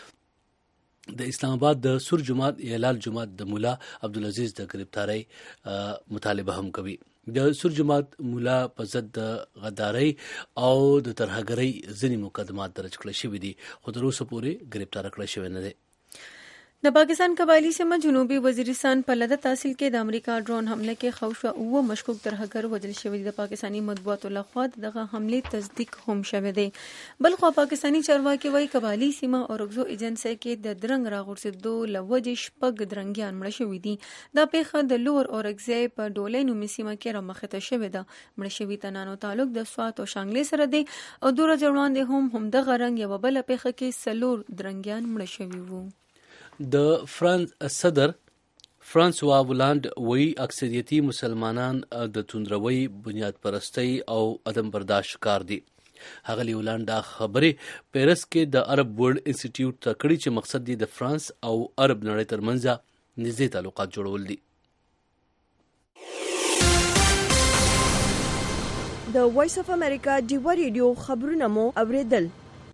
غړي د اسلام آباد د سر جماعت هلال جماعت د مولا عبدالعزیز د گرفتاری مطالبه هم کوي. د سر جماعت مولا په ضد د غدارۍ او د ترهګرۍ ځینې مقدمات درج کړل شوي دي خو تر اوسه پورې گرفتار کړل شوی نه دي. د پاکستان قبایلی سیمه جنوبي وزیرستان په لده تحصیل کې د امریکا ډرون حمله کې خوشو او مشکوک ترهګر وژل شوی د پاکستانی مطبوعاتو لخوا دغه حمله تصدیق هم شوی دی. بل خو پاکستانی چارواکي وایي قبایلی سیمه اورګزو ایجنسی کې د درنګ راغورځېدو لوجې شپږ درنګیان مړه شوي دي. دا پیښه د لور اورګزی په ډولۍ نومي سیمه کې رامخته شوې ده. مړه شوي تنانو تعلق د سوات او شانګلې سره دی او دوه ورځې وړاندې همدغه رنګ یوه بله پیښه کې څلور درنګیان مړه شوي وو. د فرانس صدر فرانسوا هولند وی اکثریتی مسلمانان د توندروي بنیاد پرستی او عدم برداشت شکار دي. هغه هولند دا خبرې پیرس کې د عرب ورلد انسټیټیوټ ته کړي چې مقصد دی د فرانس او عرب نړۍ ترمنځ نږدې تعلقات جوړول دي. د وایس اف امریکا ډیوا ریډیو خبرونه مو اوریدل.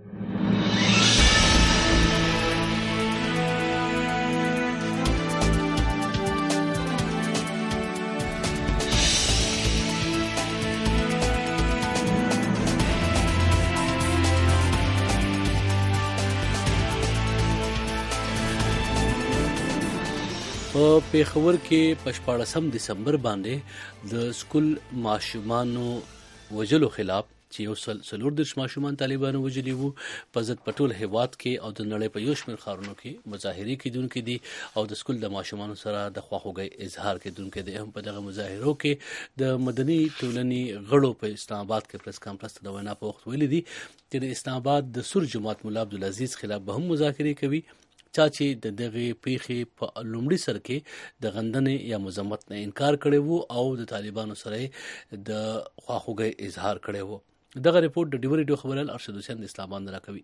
په پیښور کې په 14 دسمبر باندې د سکول ماشومانو وجلو خلاف چې یو څلور دیرش ماشومان طالبانو وجلي وو په ضد په ټول هیواد کې او د نړۍ په یو شمېر ښارونو کې مظاهرې کیدونکې دي او د سکول د ماشومانو سره د خواخوږۍ اظهار کیدونکې دي. هم په دغه مظاهرو کې د مدني ټولنې غړو په اسلام آباد کې پریس کانفرنس ته د وینا په وخت ویلي دي چې د اسلام آباد د سور جماعت مولا عبدالعزیز خلاف به هم مذاکرې کوي چا چې د دغه پیښې په لومړي سر کې د غندنې یا مذمت نه انکار کړی وو او د طالبانو سره د خواخوږۍ اظهار کړی وو. دغه ریپورت د ډیوا ریډیو خبريال ارشد حسین اسلام آباد راکوي.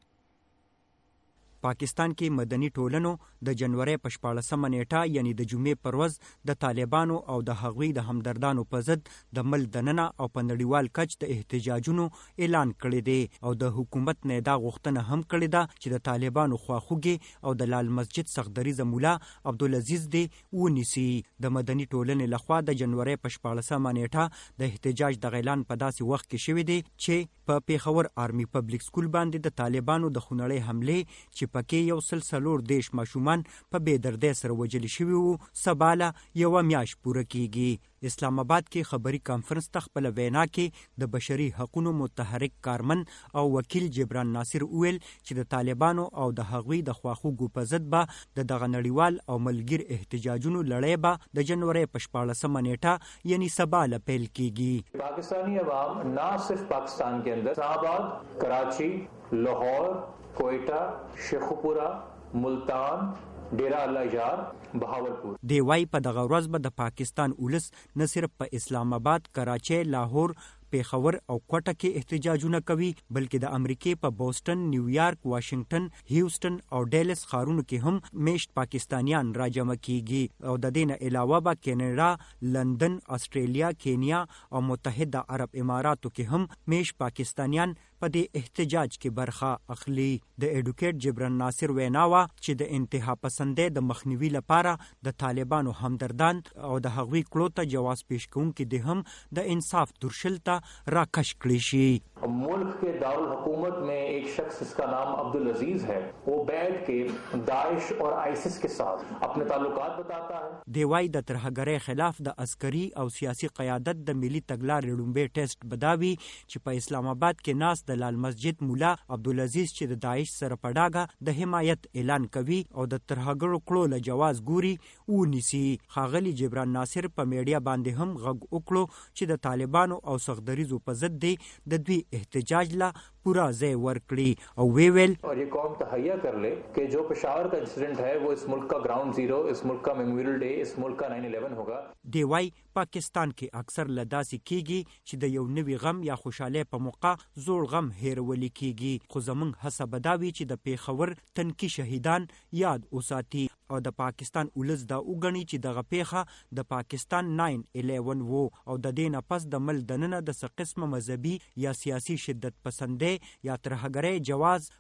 پاکستان کې مدني ټولنو د جنوري په 14 نیټه یعنی د جمعې پر ورځ د طالبانو او د هغوی د همدردانو په ضد د ملک دننه او په نړیوال کچ د احتجاجونو اعلان کړی دی او د حکومت نه دا غوښتنه هم کړې ده چې د طالبانو خواخوږي او د لال مسجد صخدریزه مولا عبدالعزیز دی ونیسي. د مدني ټولنې لخوا د جنوري په 14 نیټه د احتجاج د اعلان په داسې وخت کې شوی دی چې په پیښور آرمي پبلک سکول باندې د طالبانو د خونړۍ حمله چې پکې یو سلسلور دیش ماشومان په بې دردۍ سره وژل شوي وو سباله یوه میاشت پوره کیږي. اسلام آباد کې خبري کانفرنس ته خپله وینا کې د بشري حقوقو متحرک کارمن او وکیل جبران ناصر وویل چې د طالبانو او د هغوی د خواخوږو په ضد به د دغه نړیوال او ملګر احتجاجونو لړۍ به د جنوري په 14 نیټه یعنی سباله پیل کیږي. پاکستانی عوام نہ صرف پاکستان کے اندر اسلام آباد، کراچی، لاہور، کوئٹہ، شیخوپورہ، ملتان، ډیرا الله یار، بهاولپور دی وايي په دغه ورځ به د پاکستان ولس نه صرف په اسلام آباد، کراچي، لاهور، پیښور او کوټه کې احتجاجونه کوي بلکې د امریکای په بوسټن، نیویارک، واشنگټن، هیوستن او ډیلس ښارونو کې هم میشت پاکستانیان راجمع کیږي او د دې نه علاوه به کینیډا، لندن، استرالیا، کینیا او متحده عرب اماراتو کې هم میشت پاکستانیان په دې احتجاج کې برخه اخلي. د ایډوکیټ جبران ناصر ویناوه چې د انتها پسندۍ د مخنیوي لپاره د طالبانو همدردان او د هغوی کړو ته جواز پیش کوونکي دي هم د انصاف درشل ته راکش کړی شي. ملک کے دارالحکومت میں ایک شخص جس کا نام عبدالعزیز ہے وہ بیٹھ کے داعش اور آئسس کے ساتھ اپنے تعلقات بتاتا ہے. دی وايي د ترهګرۍ خلاف د عسکري او سیاسي قیادت د ملي تګلارې لومړی ټیسټ بداوي چې په اسلام آباد کې ناس د لال مسجد مولا عبدالعزیز چې د داعش سره په ډاګه د حمایت اعلان کوي او د ترهګرو کړو له جواز ګوري ونیسي. ښاغلي جبران ناصر په میډیا باندې هم غږ وکړو چې د طالبانو او صخدریزو په ضد دی د دوی احتجاج لا پورا ځای ورکړي او ویل اور یہ قوم تهیہ کر لے کہ جو پشاور کا انسیڈنٹ ہے وہ اس ملک کا گراؤنڈ زیرو، اس ملک کا میموریل ڈے، اس ملک کا 9/11 ہوگا. دی وايي پاکستان کې اکثر لداسي کیږي چې د یو نوي غم یا خوشاله په موقع زوړ غم هیرول کیږي خو زمونږ هڅه بداوي چې د پیښور تنکي شهیدان یاد وساتي او د پاکستان ولس دا وګڼي چې دغه پیښه د پاکستان 9/11 وو او د دې نه پس د مل دننه د څه قسمه مذهبي یا سیاسي شدت پسندۍ یا ترهګرۍ جواز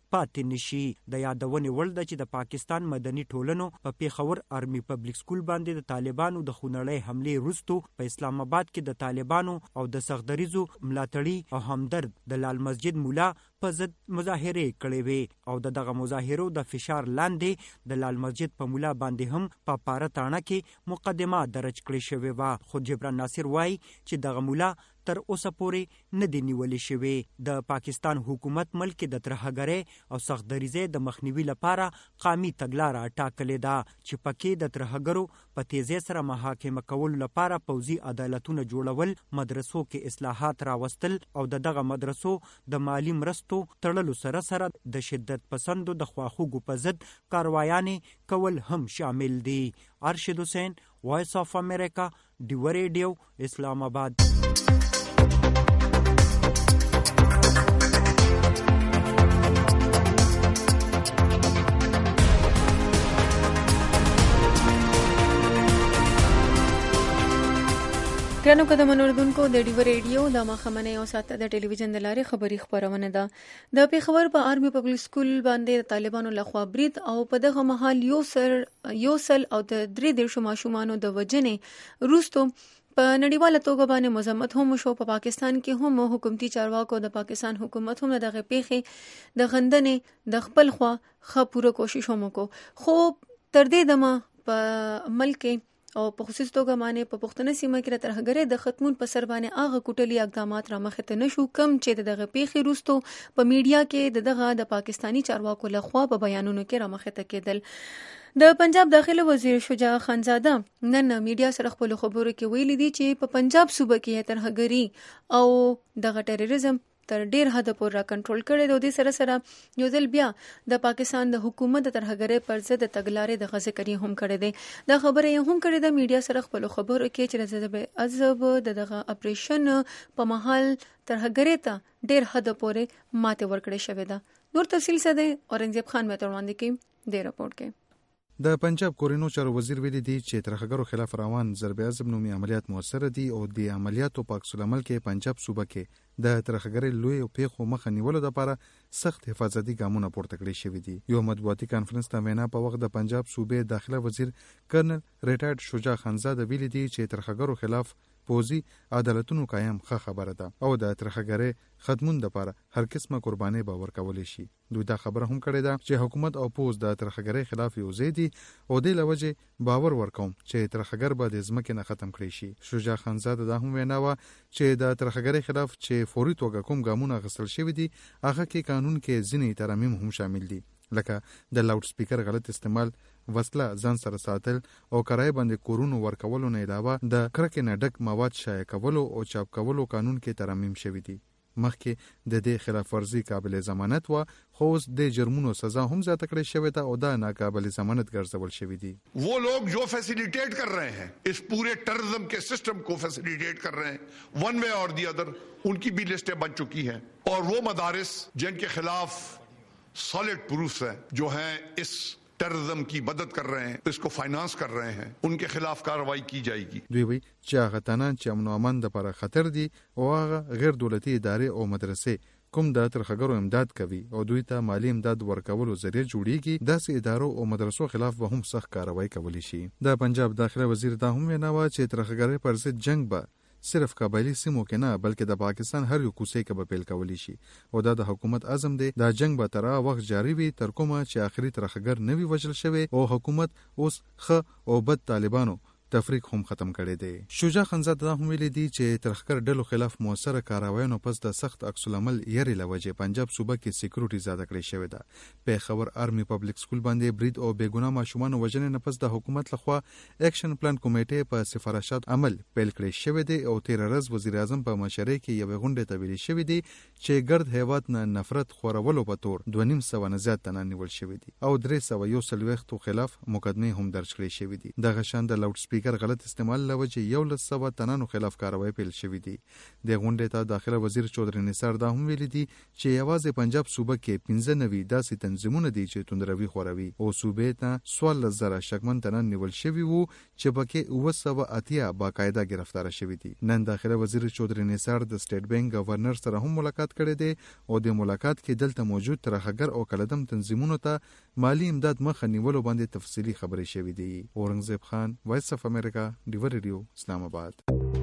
پاتې نشي. د یادونې وړ ده چې د پاکستان مدني ټولنو په پیښور آرمي پبلک سکول باندې د طالبانو د خونړۍ حملې وروسته په اسلام آباد کې د طالبانو او د سخدریزو ملاتړي او همدرد د لال مسجد مولا په ضد مظاهرې کړې وې او دغه مظاهرو د فشار لاندې د لال مسجد په مولا باندې هم په پاره تاڼه کې مقدمه درج کړې شوې وه. خو جبران ناصر وایي چې دغه مولا تر اوسه پورې نه دی نیولې شوې. د پاکستان حکومت ملک د ترهګرۍ او سختدریزۍ د مخنیوي لپاره قامي تګلاره ټاکلې ده چې پکې د ترهګرو په تیزۍ سره محاکمه کولو لپاره پوځي عدالتونه جوړول، مدرسو کې اصلاحات راوستل او دغه مدرسو د مالی مرستو تړلو سره سره د شدت پسندو د خواخوږو په ضد کاروایانې کول هم شامل دي. ارشد حسین، وایس آف امریکا، ډیو ریډیو، اسلام آباد. ګرانو قدمونو اوریدونکو، د ډیو ریډیو د ماښامنۍ او ساعته د ټلویزیون د لارې خبري خپرونه ده. د پیښور په آرمي پبلک سکول باندې د طالبانو لخوا برید او په دغه مهال یو سل او د 3 ماشومانو د وژنې وروسته په نړیواله توګه باندې مذمت هم شو. په پاکستان کې هم حکومتي چارواکو د پاکستان حکومت هم دغه پیښې د غندنې د خپل خوا ښه پوره کوشش هم وکړو. خو تر دې دمه په ملک او په خصوص توګه باندې په پښتنه سیمه کې د ترهګرۍ د ختمون په سر باندې هغه کوټلي اقدامات را مخې ته نشو کم چې دغه پیښې وروسته په میډیا کې دغه د پاکستانی چارواکو لخوا په بیانونو کې را مخې ته کېدل. د پنجاب داخله وزیر شجاع خانزاده نن میډیا سره خپل خبرو کې ویلي دي چې په پنجاب صوبه کې ترهګري او دغه ټیرریزم تر ډیر حد پورې را کنټرول کړي. د دې سره سره یو ځل بیا د پاکستان د حکومت د ترهګرۍ پر ضد د تګلارې د غزکري هم کړي دي. دا خبره یې هم کړې ده میډیا سره خپل خبرو کې چې عذاب دغه اپریشن په محل ترهګرۍ ته ډیر حد پورې ماته ورکړې شوې ده. نور تفصیل څه دی اورنګزیب خان مې تروان دي کې د رپورت کې. د پنجاب کورینو چارو وزیر ویلي دی چې ترهګرو خلاف روان ضرب عضب نومي عملیات موثر دي او د عملیاتو په عکس العمل کې پنجاب صوبه کې د ترهګرۍ لوی او پیښو مخه نیولو لپاره سخت حفاظتي ګامونه پورته کړي شوي دي. یو مطبوعاتي کانفرنس ته وینا په وخت د پنجاب صوبې داخله وزیر کرنل ریټایرډ شجاع خانزاده ویلي دی چې ترهګرو خلاف پوځي عدالتونو قایم ښه خبره ده او د ترهګرۍ ختمون لپاره هر قسمه قرباني به ورکولی شي. دوی دا خبره هم کړې ده چې حکومت او پوځ د ترهګرۍ خلاف یو ځای دي او د لوجې باور ورکوم چې ترهګر به د ځمکې نه ختم کړي شي. شجاع خانزاده دا هم وینا وه چې د ترهګرۍ خلاف چې فوري توګه کوم ګامونه اخیستل شوي دي هغه کې قانون کې ځینې ترامیم هم شامل دي، لکه د لاوډ سپیکر غلط استعمال، وسله ځان سره ساتل او کرای باندې کورونو ورکولو نه علاوه د کرکې نه ډک مواد شایع کولو او چاپ کولو قانون کې ترامیم شوي دي. مخکې د دې خلاف ورزي قابل ضمانت و خو اوس د جرمونو سزا هم زیاته کړې شوې ده او دا ناقابل ضمانت ګرځول شوي دي. वो लोग जो फैसिलिटेट कर रहे हैं इस पूरे टेररिज्म के सिस्टम को फैसिलिटेट कर रहे हैं वन वे और दी अदर, उनकी भी लिस्टें बन चुकी हैं और वो मदारिस जिनके खिलाफ सॉलिड प्रूफ है जो है इस टेररिज्म की मदद कर रहे हैं, इसको फाइनेंस कर रहे हैं, उनके खिलाफ कार्रवाई की जाएगी. دوی وی چې هغه تنان چې امن او امان لپاره خطر دي او هغه غیر دولتي ادارې او مدرسې کوم د ترهګرو امداد کوي او دوی ته مالی امداد ورکولو ذریعہ جوړیږي، داسې ادارو او مدرسو خلاف به هم سخت کاروایی کولی شي. د پنجاب داخله وزیر دا هم وینا وه چې ترهګرۍ پر ضد جنگ به صرف قبایلی سیمو کې نه بلکې د پاکستان هر یو کوڅې کې به پیل کولی شي او دا د حکومت عزم دی. دا جنگ به تر هغه وخت جاری وي تر کومه چې آخري ترهګر نه وي وژل شوی او حکومت اوس ښه او بد طالبانو تفریق هم ختم کړی دی. شجاع خانزاده دا هم ویلي دي چې ترهګر ډلو خلاف موثره کاروایانو پس د سخت عکس العمل یاري لوجې پنجاب صوبه کې سکیورټي زیاته کړې شوې ده. پیښور آرمي پبلک سکول باندې برید او بېګناه ماشومانو وژنې نه پس د حکومت لخوا اکشن پلان کمیټې په سفارشات عمل پیل کړی شوی دی او تیر ورځ وزیر اعظم په مشرۍ کې یوې غونډې ته ویلي شوي دي چې ګرد هیواد نه نفرت خورولو په تور 2,500 نه زیات تنان نیول شوي دي او 341 خلاف مقدمې هم درج کړې شوي دي. دغه شان د لاوډ سپیکر غلط استعمال لوجه 1100 تنانو خلاف کاروایی پیل شوې دي. د غونډې ته داخله وزیر چودري نثار دا هم ویلي دي چې یوازې پنجاب صوبه کې 15 داسې تنظیمونه دي چې توندروي خوروي او صوبې ته 14,000 شکمن تنان نیول شوي وو چې پکې 980 باقاعده گرفتار شوي دي. نن داخله وزیر چودري نثار د سټیټ بانک گورنر سره هم ملاقات کړی دی او د ملاقات کې دلته موجود ترهګر او کلدم تنظیمونو ته مالی امداد مخه نیولو باندې تفصیلی خبرې شوې دي. اورنګزیب خان، وایس اف امریکا، ډیور ریډیو، اسلام آباد.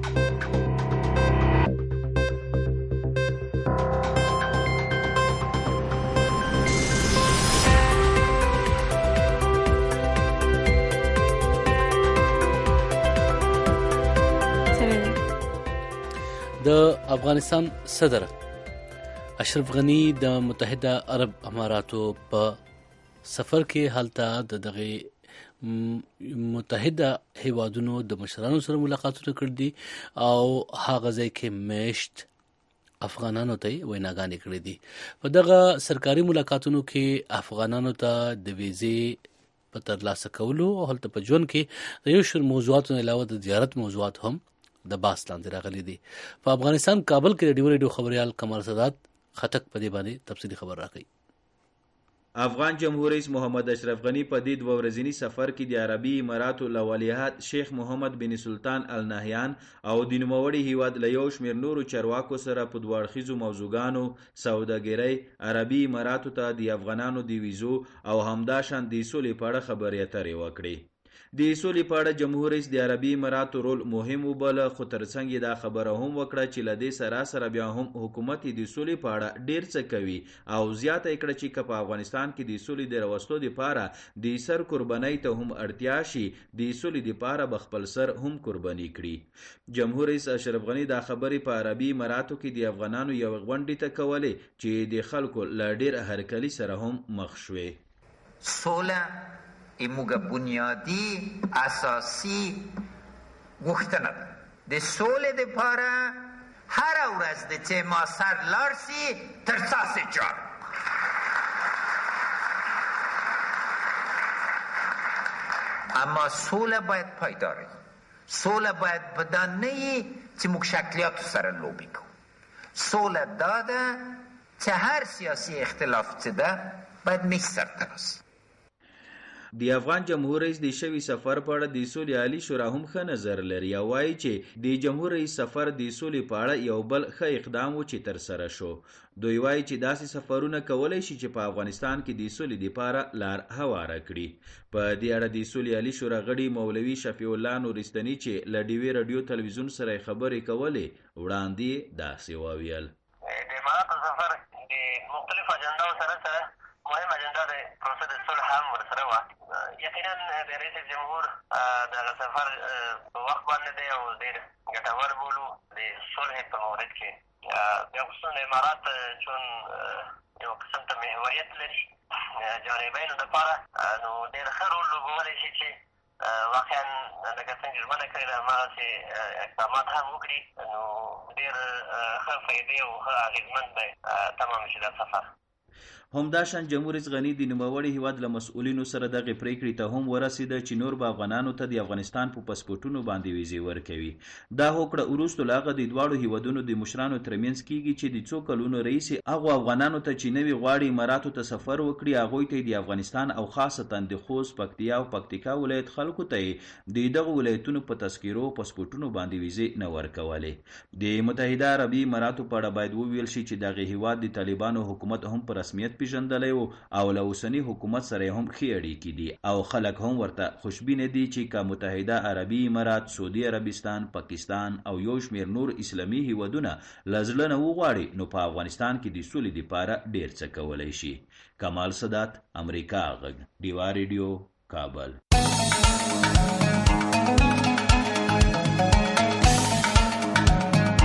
د افغانستان صدر اشرف غنی د متحده عرب اماراتو په سفر کې هلته د دغه متحده هیوادونو د مشرانو سره ملاقاتونه کړي دي او هغه ځای کې میشت افغانانو ته ویناګانې کړې دي. په دغه سرکاري ملاقاتونو کې افغانانو ته د ویزې په ترلاسه کولو او هلته په ژوند کې د یو شمېر موضوعاتو علاوه د زیارت موضوعات هم د باس لاندې راغلي دي. په افغانستان کابل کې ډیور ریډیو خبريال قمر سادات خټک په دې باندې تفصیلی خبر راکړي. افغان جمهور رئیس محمد اشرف غنی په دې 2 ورځنی سفر کې د عربي اماراتو له ولیعهد شیخ محمد بن سلطان ال نهیان او د نوموړي هیواد له یو شمېر نورو چارواکو سره په دوه اړخیزو موضوعګانو سوداګرۍ، عربي اماراتو ته د افغانانو د ویزو او همداشان د سولې په اړه خبرې اترې وکړې. د سولې په اړه جمهور رئیس د عربي اماراتو رول مهم وباله، خو ترڅنګ یې دا خبره هم وکړه چې له دې سره بیا هم حکومت د سولې په اړه ډیر څه کوي او زیاته یې کړه چې په افغانستان کې د سولې د راوستلو لپاره د سر قربانۍ ته هم اړتیا شي، د سولې لپاره به خپل سر هم قرباني کړي. جمهور رئیس اشرف غنی دا خبرې په عربي اماراتو کې د افغانانو یو غونډې ته کولې چې د خلکو له ډیر هرکلي سره هم مخ شوې. سوله ایموگا بنیادی اساسی گفتنه ده ده سوله ده پاره هر ورځ ده چې ما سر لارسی ترساس جان اما سوله باید پایداری، سوله باید بدانه چې موږ شکلیاتو سره لوبی کو. سوله داده چې هر سیاسی اختلاف چه ده باید میش سر ترست. د افغان جمهور رئیس د شوی سفر په اړه د سولې عالی شورا هم ښه نظر لري او وایي چې د جمهور رئیس سفر د سولې په اړه یو بل ښه اقدام و چې تر سره شو. دوی وایي چې داسې سفرونه کولای شي چې په افغانستان کې د سولې لپاره لار هواره کړي. په دې اړه د سولې عالی شورا غړي مولوي شفیع الله نورستاني چې له ډیوی رادیو تلویزیون سره خبرې کولې وړاندې داسې وویل. د اماراتو سفر د مختلف اجنداو سره مهم اجندا د پروسه د صلح هم ورسره وه. یقینا د رئیس جمهور دغه سفر په وخت باندې دی او ډېر ګټور بولو د صلح په مورد کې. بیا خصوصا د امارات چون یو قسم ته محوریت لري جانبینو دپاره، نو ډېر ښه رول لوبولی شي چې واقعا لکه څنګه ژمنه کړې ده هماغسې اقدامات هم وکړي، نو ډېر ښه فایدې او ښه اغېزمن به تمام شي دا سفر. همداشان جمهور رئیس غنی د نوموړي هیواد له مسؤلینو سره دغه پریکړې ته هم ورسېده چې نور به افغانانو ته د افغانستان په پاسپورټونو باندې ویزې ورکوي. دا هوکړه وروسته له هغه د دواړو هیوادونو د مشرانو ترمنځ کیږي چې د څو کلونو رئیسې هغو افغانانو ته چې نوي غواړي اماراتو ته سفر وکړي هغوی ته د افغانستان او خاصتا د خوست، پکتیا او پکتیکا ولایت خلکو ته د دغه ولایتونو په تذکیرو پاسپورټونو باندې ویزې نه ورکولې. د متحده عربي اماراتو په اړه باید وویل شي چې دغه هیواد د طالبانو حکومت هم په رسمیت پیژندلی و او له اوسني حکومت سره هم ښې اړیکې دي او خلک هم ورته خوشبینه دي چې که متحده عربي امارات، سعودي عربستان، پاکستان او یو شمېر نور اسلامي هیوادونه له زړه نه وغواړي نو په افغانستان کې د سولې دپاره ډېر څه کولی شي. کمال سادات، امریکا غږ، ډیوا ریډیو، کابل.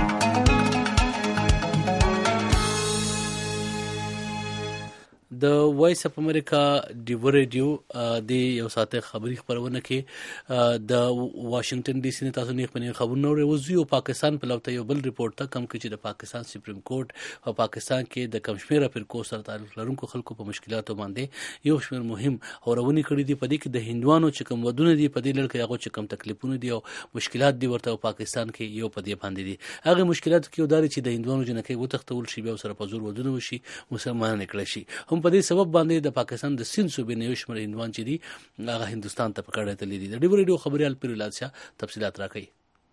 د وایس اف امریکا ډیو ریډیو د یو ساعته خبري خبرونه کې د واشنگټن ډي سي نه تاسو نه خبرونه خبرونه ورزي او پاکستان په لوته یو بل ریپورت ته کم کې چې د پاکستان سپریم کورټ او پاکستان کې د کمشمیره فرقو سره تعلق لرونکو خلکو په مشکلاتو باندې یو شمېر مهم اورونی کړی دي. په دې کې د هندوانو چې کوم ودونه دي په دې لړ کې هغه چې کوم تکلیفونه دي او مشکلات دي ورته پاکستان کې یو په دې باندې دي. هغه مشکلات کې وداري چې د هندوانو جنکې وتښتول شي بیا سره په زور ودونه وشي مسلمان نکړي شي. هم په دې سبب باندې د پاکستان د سند صوبې نه یو شمېر هندوان چې دي هغه هندستان ته پکړه تللی دي. د ډیو ریډیو خبريال پیرولاد شاه تفصيلات راکړي.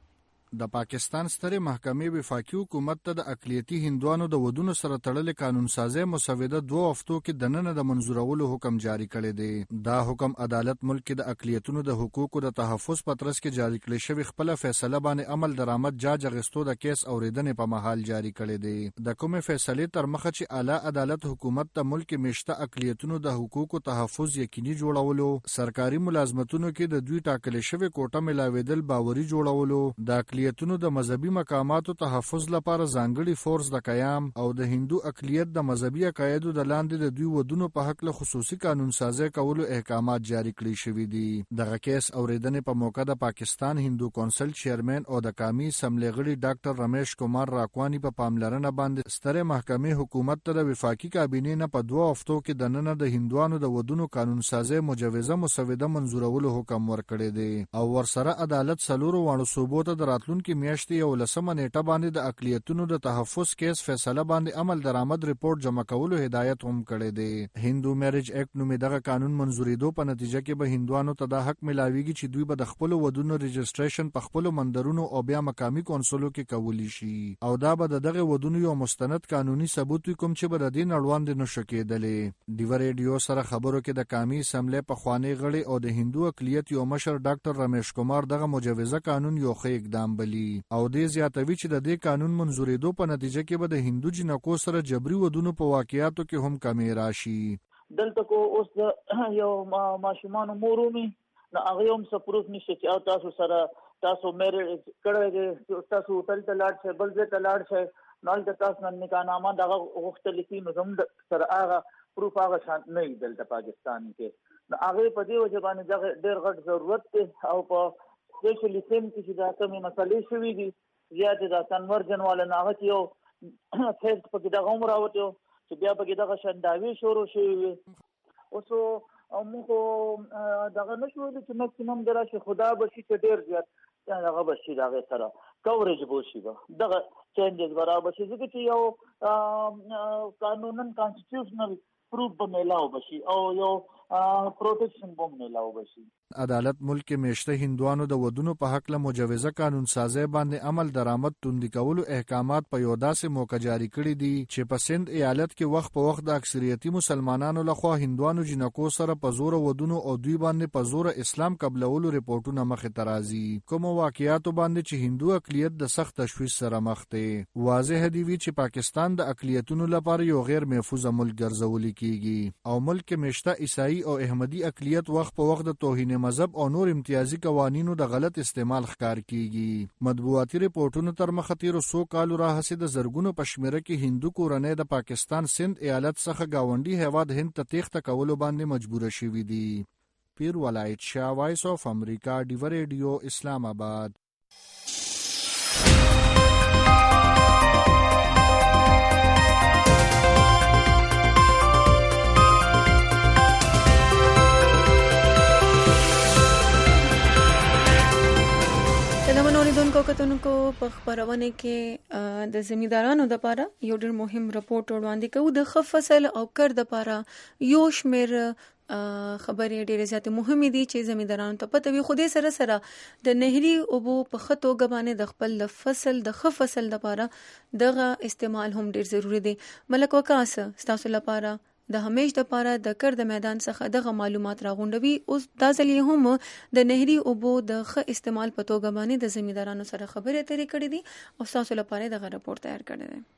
د پاکستان سترې محکمې وفاقي حکومت ته د اقلیتي هندوانو د ودونو سره تړلې قانون سازي مسوده 2 هفتو کې دننه د منظورولو حکم جاری کړی دی. دا حکم عدالت ملک کې د اقلیتونو د حقوقو د تحفظ پترس کې جاری کړی شوی خپل فیصله باندې عمل درآمد جاج اغستو د کیس اوریدنې په محل جاری کړی دی. د کومه فیصله تر مخه چې اعلی عدالت حکومت ته ملک مشته اقلیتونو د حقوقو تحفظ یقیني جوړولو، سرکاري ملازمتونو کې د دوی ټاکل شوی کوټه ملاویدل باوري جوړولو، د اقلیتونو د مذهبي مقاماتو تحفظ لپاره ځانګړي فورس د قیام او د هندو اقلیت د مذهبي عقایدو د لاندې د دوی ودونو په حق له خصوصي قانون سازي کولو احکامات جاری کړی شوی دي. دغه کیس اوریدنې په موقع د پاکستان هندو کونسل چیرمن او د قومي اسمبلی غړي ډاکټر رمیش کمار راکوانی په پاملرنه باندې ستره محکمې حکومت ته د وفاقي کابینې نه په 2 هفتو کې دننه د هندوانو د ودونو قانون سازي مجوزه مسوده منظورولو حکم ورکړی دی او ورسره عدالت سلورو وانه صوبو ته د راتلونکي میاشتې یو لسمه نیټه باندې د اقلیتونو د تحفظ کیس فیصله باندې عمل درآمد ریپورت جمع کولو هدایت هم کړی دی. هندو میریج اکټ نومې دغه قانون منظوریدو په نتیجه کې به هندوانو ته د حق ملاويږي چې دوی به د خپل ودونو رجسټریشن په خپل مندرونو او بیا مقامی کونسلو کې کولی شي او دا به دغه ودونو یو مستند قانوني ثبوت کوم چې به د دې نړوند نشو کېدلې. ډیو ریډیو سره خبرو کې د قومي اسمبلی په خوانی غړي او د هندو اقلیت یو مشر ډاکټر رمیش کمار دغه مجوزه قانون یو ښه اقدام بلی او دې زیاتوي چې د دې قانون منظوریدو په نتیجه کې به د هندو جنکو سره جبري ودونو په واقعیاتو کې هم کمی راشي. دلته کو اوس یو ماشومان مورومي نو هغه هم سپروف نشي چې او تاسو سره تاسو مېر کړه دې تاسو هوټل ته لاړ شئ بل ځای ته لاړ شئ نو د تاسو نن نکاحنامه دغه غوښتل کی نو زم سره هغه پروف هغه شان نه دلته پاکستان کې نو هغه په دې وجه باندې دغه ډېر غټ ضرورت دی او په سپیشلی سیم کې چې دا کومې مسلې شوې دي زیات دا کنورجن والا ناغه یو فیس په کې دغه عمر راوته چې بیا په کې دغه شنداوي شروع شوی اوسو موږ دغه نشو چې مکسیمم درشه خدا بشي چې ډیر زیات دغه بشي دغه سره کوریج بوشي دغه چینجز برابر شي چې یو قانونن کانسټیټیوشنل پروف به ملاو بشي او یو پروټیکشن به ملاو بشي. عدالت ملک میشته هندوانو د ودونو په حق له مجوزه قانون سازي باندې عمل درآمد توندي کولو احکامات په یو داسې موقع جاری کړی دي چې په سند ایالت کې وخت په وخت د اکثریتي مسلمانانو لخوا هندوانو جنکو سره په زور ودونو او دوی باندې په زور اسلام قبلولو ریپورتونه مخه ترازي. کوم واقعیات باندې چې هندو اقلیت د سخت تشویش سره مخ دي. واضح دی چې پاکستان د اقلیتونو لپاره یو غیر محفوظ ملک ګرځول کیږي او ملک میشته عیسائی او احمدي اقلیت وخت په وخت د توهین مذهب او نور امتیازي قوانینو د غلط استعمال ښکار کیږي. مطبوعاتي ریپورتونو تر مخه تیر 100 کالو راهسې د زرګونو پشمیره کې هندو کورنۍ د پاکستان سند ایالت څخه گاونډي هیواد هند ته تېښته کولو باندې مجبور شوي دي. پیر ولایت شاه، وایس اف امریکا، ډیو ریډیو، اسلام آباد. اوریدونکو کتونکو په خبرونه کې د زمیندارانو د لپاره یو ډېر مهم راپورټ وړاندې کوو. د ښه فصل او کر د لپاره یو شمېر خبرې ډېرې زیاتې مهمې دي چې زمیندارانو ته پته وي. خو دې سره سره د نهري اوبو په ښه توګه باندې د خپل فصل د ښه فصل لپاره دغه استعمال هم ډېر ضروري دی. ملک وکاس ستاسو لپاره د همیش د لپاره د کر د میدان څخه دغه معلومات راغونډوي. اوس دا ځل هم د نهري اوبو د ښه استعمال په توګه باندې د زمیندارانو سره خبرې اترې کړې دي او تاسو لپاره دغه راپور تیار کړی دی.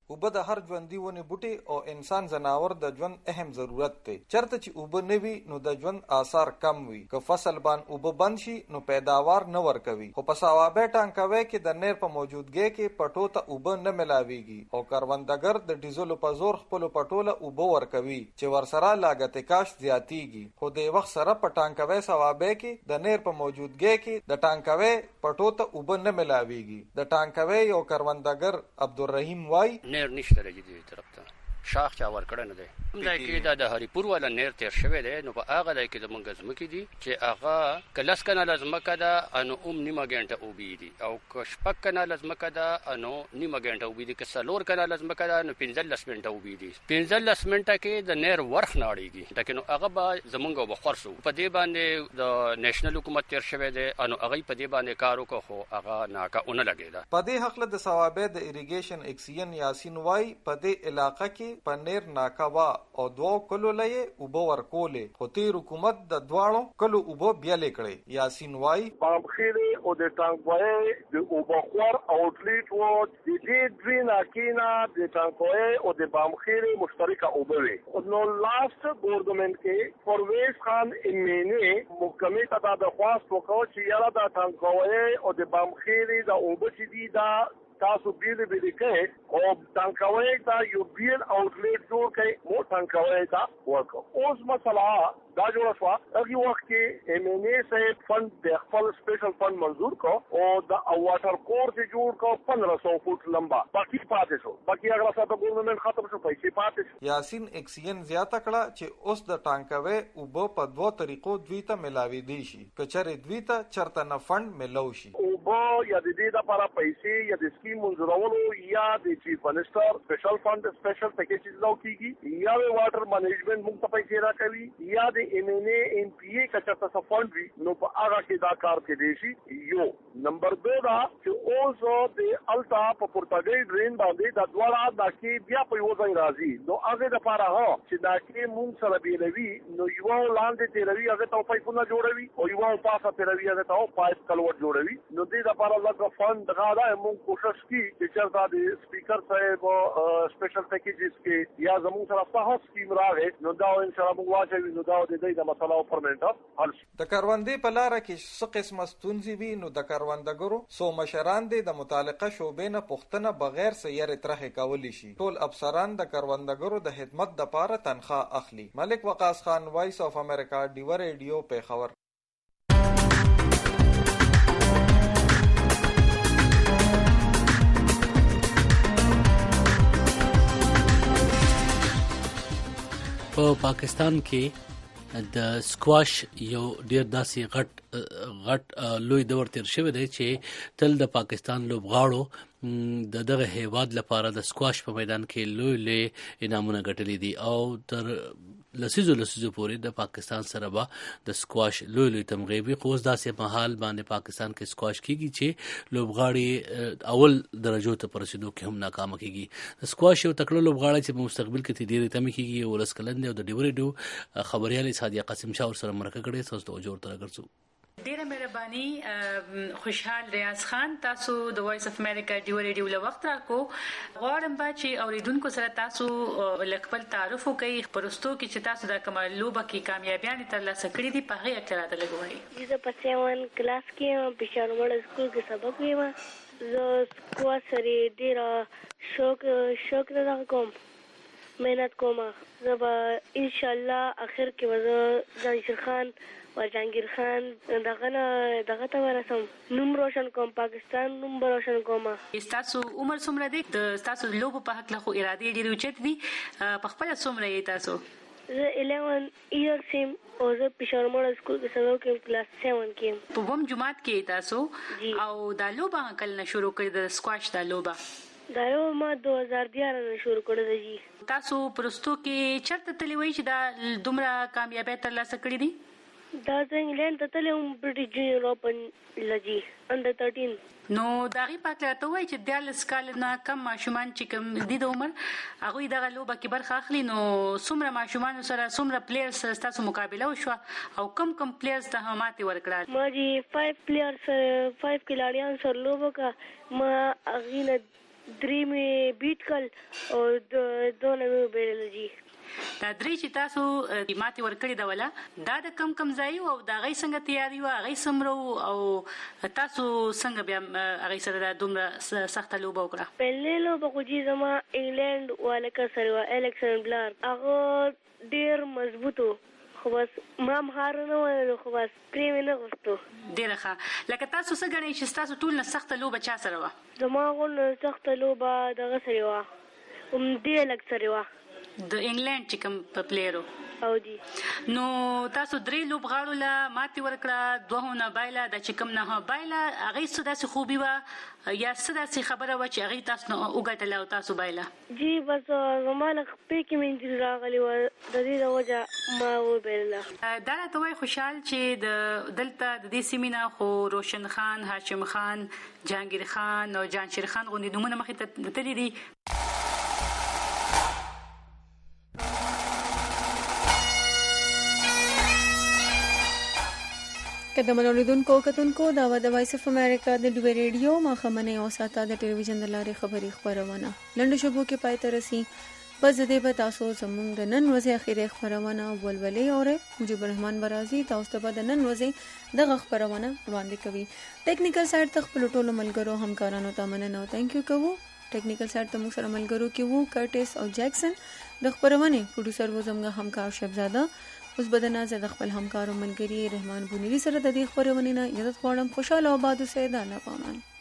اوبه د هر ژوندي ونې بوټي او انسان زناور د ژوند اهم ضرورت دی. چرته چې اوبه نه وي نو د ژوند آثار کم وي. که فصل باندې اوبه بند شي نو پیداوار نه ورکوي. خو په صوابع ټانکوي کې د نیر په موجودګۍ کې پټو ته اوبه نه ملاويږي او کروندګر د ډیزلو په زور خپل پټو له اوبه ورکوي چې ورسره لاګت کاش زیاتیږي. خو د وخت سره په ټانکوي صوابع کې د نیر په موجودګۍ کې د ټانکوي پټو ته اوبه نه ملاويږي. د ټانکوي یو کروندګر عبدالرحیم وای نیر نشته لري طرف ته شاخ چا ور کړه نه دی. همدا کې د هریپور ولا نیر تیر شوی دی نو په هغه ځای کې زمونږ ځمکې دي چې هغه کلس کنه ځمکه ده انو نیمه ګنټه اوبې دي او که شپږ کنه ځمکه ده انو نیمه ګنټه اوبې دي. که څلور کنه ځمکه ده نو 15 منټه اوبې دي. 15 منټه کې د نیر ورخ نه اړېږي لکه نو هغه به زمونږ وبخورسو په دې باندې د نېشنل حکومت تیر شوی دی انو هغه په دې باندې کار وکړو خو هغه ناکاونه لګیدا. په دې حق د صوابع د اریګیشن ایکسین یاسین وای په دې علاقې کې پنیر ناکاوا او دوه کلو لې اوبه ورکولې خو تیر حکومت د دواړو کلو اوبه بیا لیکړي. یاسین وای بامخيري او د ټانکوي د اوبه خور اوټلیټ وو د دې درینه کینا د ټانکوي او د بامخيري مشترکه اوبه وي. نو لاست ګورنمنت کې پرویز خان امینی محکمې ته د خواست وکړ چې یاره د ټانکوي او د بامخيري د اوبه چې دي دا تاسو بیل کې او ټانکوي ته یو بیل اوټلیټ جوړ کړئ مو ټانکوي ته ورکو. اوس مسله دا جوړه شو هغه وخت کې ایم ان ای سه فند د خپل سپیشل فند منظور کو او د واټر کورس جوړ کو 1500 فوټ لمبا باقي پاتې شو. باقي هغه ساته ګورنمنت ختم شو پیسې پاتې شو. یاسین ایکسین زیاته کړه چې اوس د ټانکوي اوبه په دوه طریقو دوی ته ملاوي دي شي. کچره دوی ته چرته نه فند ملو شي. اوبه یا د دې لپاره پیسې یا د سکیم منظورولو یا د چیف منسٹر سپیشل فند سپیشل پیکیج لاو کیږي یا واټر مینجمنٹ موږ ته پیسې راکوي یا د ایم ان ای ام پی ای کا چرته فند وی نو په هغه کې دا کار کې دی شي. یو نمبر 2 دا چې اوس د الټا په پورتګي ډرین باندې د دواړه د کې بیا په یو ځای راځي نو هغه د لپاره ها چې دا کې موږ سره بیلوي نو یو لاندې تیروي هغه ته پایپونه جوړوي او یو پاسه تیروي هغه ته پایپ کلوټ جوړوي. نو دې لپاره لږ فند غواړي موږ کوشش کی چې چرته د سپیکر صاحب سپیشل پیکیجز کې یا زموږ سره په سکیم راغی نو دا ان شاء الله موږ واچوي نو دا د دې د مسله پرمنټ حل شي. د کاروندې په لار کې څه قسمه ستونزې وي نو د کاروندګرو سو مشران د متعلقه شوبې نه پوښتنه بغیر سیارې طرح کولی شي. ټول افسران د کاروندګرو د خدمت د پاره تنخواه اخلي. ملک وقاص خان وایس اف امریکا ډیو ریډیو پیښور. په پاکستان کې د سکواش یو ډیر داسې غټ لوی دور تیر شوی دی چې تل د پاکستان لوبغاړو د دغه هیواد لپاره د سکواش په میدان کې لوی لوی انعامونه ګټلي دي او تر لسیزو پورې د پاکستان سره به د سکواش لوی تمغې وي. خو اوس داسې مهال باندې پاکستان کې سکواش کیږي چې لوبغاړي اول درجو ته پر رسیدو کې هم ناکام کیږي. د سکواش یو تکړه لوبغاړی چې په مستقبل کې ډېرې تمې کیږي او لسکلند او د ډیو ریډیو خبريال سادیه قاسم شاه سره مرکه کړې تاسو ته جوړ تر ګرځو. ډیره مهرباني خوشحال ریاض خان تاسو د وایس اف امریکا ډیو ریډیو له وخت راکو غواړم چې اوریدونکو سره تاسو خپل تعارف وکړئ پرستو کې چې تاسو د کمال لوبه کې کامیابیان ترلاسه کړې دي په هغه کې راته لګوي. زه په 7 کلاس کې په شارمړ سکول کې سبق وایم. زه سکواش سره ډیره شوق نه کوم مهنت کوم. زه به ان شاء الله اخر کې وزه جانشیر خان و جهانگیر خان دغه ته ورسم نوم روشن کوم پاکستان نوم روشن کوم. تاسو عمر څومره دی؟ د تاسو لوبو په حق له خو اراده ډیره اوچت دي په خپل څومره یې تاسو؟ زه 11 ایرز سیم او زه پېښور موډل سکول کې سبق کوم کلاس 7 کې. په کوم جماعت کې تاسو او دا لوبه کله نه شروع کړې د سکواش دا لوبه؟ دا یو ما 2011 نه شروع کړې ده. تاسو پرستو کې چرته تللی وای چې دا دومره کامیابی ترلاسه کړې دي؟ دا زه انګلند ته تللی وم برټش جونیور اوپن لجی انډر 13. نو دا غي پاتې راته وای چې 14 کال نه کم ماشومان چې کم دي د عمر هغه دغه لوبه کې برخه اخلي نو څومره ماشومان سره څومره پلیئرز تاسو مقابله وشو او کم پلیئرز ته ماتې ورکړه؟ ما جی 5 پلیئرز 5 کلاړیان سره لوبه کا ما اغینه درې مې بیټ کړ او دونه مې وبېړل جی. دا درې چې تاسو ماتې ورکړې ده ولا دا د کم ځای او دا غي څنګه تیاری و غي سمرو او تاسو څنګه بیا غي سره د دومره سخت لوبه وکړه؟ پهلې لوبه خو جی زما انګلند والکه سره و الکسن بلار هغه ډیر مضبوطو خو بس ما مهارونه وایو خو بس پرې نه غوښتو. ډیره ښه. لکه تاسو څه ګڼئ چې تاسو ټول نه سخت لوبه چا سره و؟ زما غون سخت لوبه دغه سره و دې الک سره و د انګلند چې کوم پلیرو او دی. نو تاسو درې لوبغاړو لا ماتې ورکړه، دوهونه بایله د چې کوم نه بایله هغه څه داسې خوبي و یا څه داسې خبره و چې هغه تاسو وګټله او تاسو بایله؟ جی بس زما له خپې کې مې راغلی و د دې د وجه ما وبایله. دا راته وایي خوشحال چې دلته د دې سیمې نه خو روشن خان، هاشم خان، جهانګیر خان او جانشیر خان غوندې نومونه مخې ته تللي دي. که د منولیدونکو کتونکو دا و د وایس اف امریکا د ډوی ریډیو ماخمنه او ساته د ټلویزیون د لارې خبري خبرونه لنډ شبو کې پای ته رسي. بس دې به تاسو زموږ د نن ورځې اخیری خبرونه ولولې اورې. مجيب الرحمن برازي تاسو ته د نن ورځې د خبرونه وړاندې کوي. ټیکنیکل سایت ته خپل ټولو ملګرو همکارانو ته مننه او ثانک یو کوو. ټیکنیکل سایت ته موږ سره ملګرو کې وو کرټیس او جیکسن، د خبرونه پروډوسر و زموږ همکار شبزاده. اوس بدنه زه د خپل همکارو ملګری رحمان بونیری سره د دې خبرونه نه یاد غواړم. خوشاله او آباد اوسئ. د الله پامان.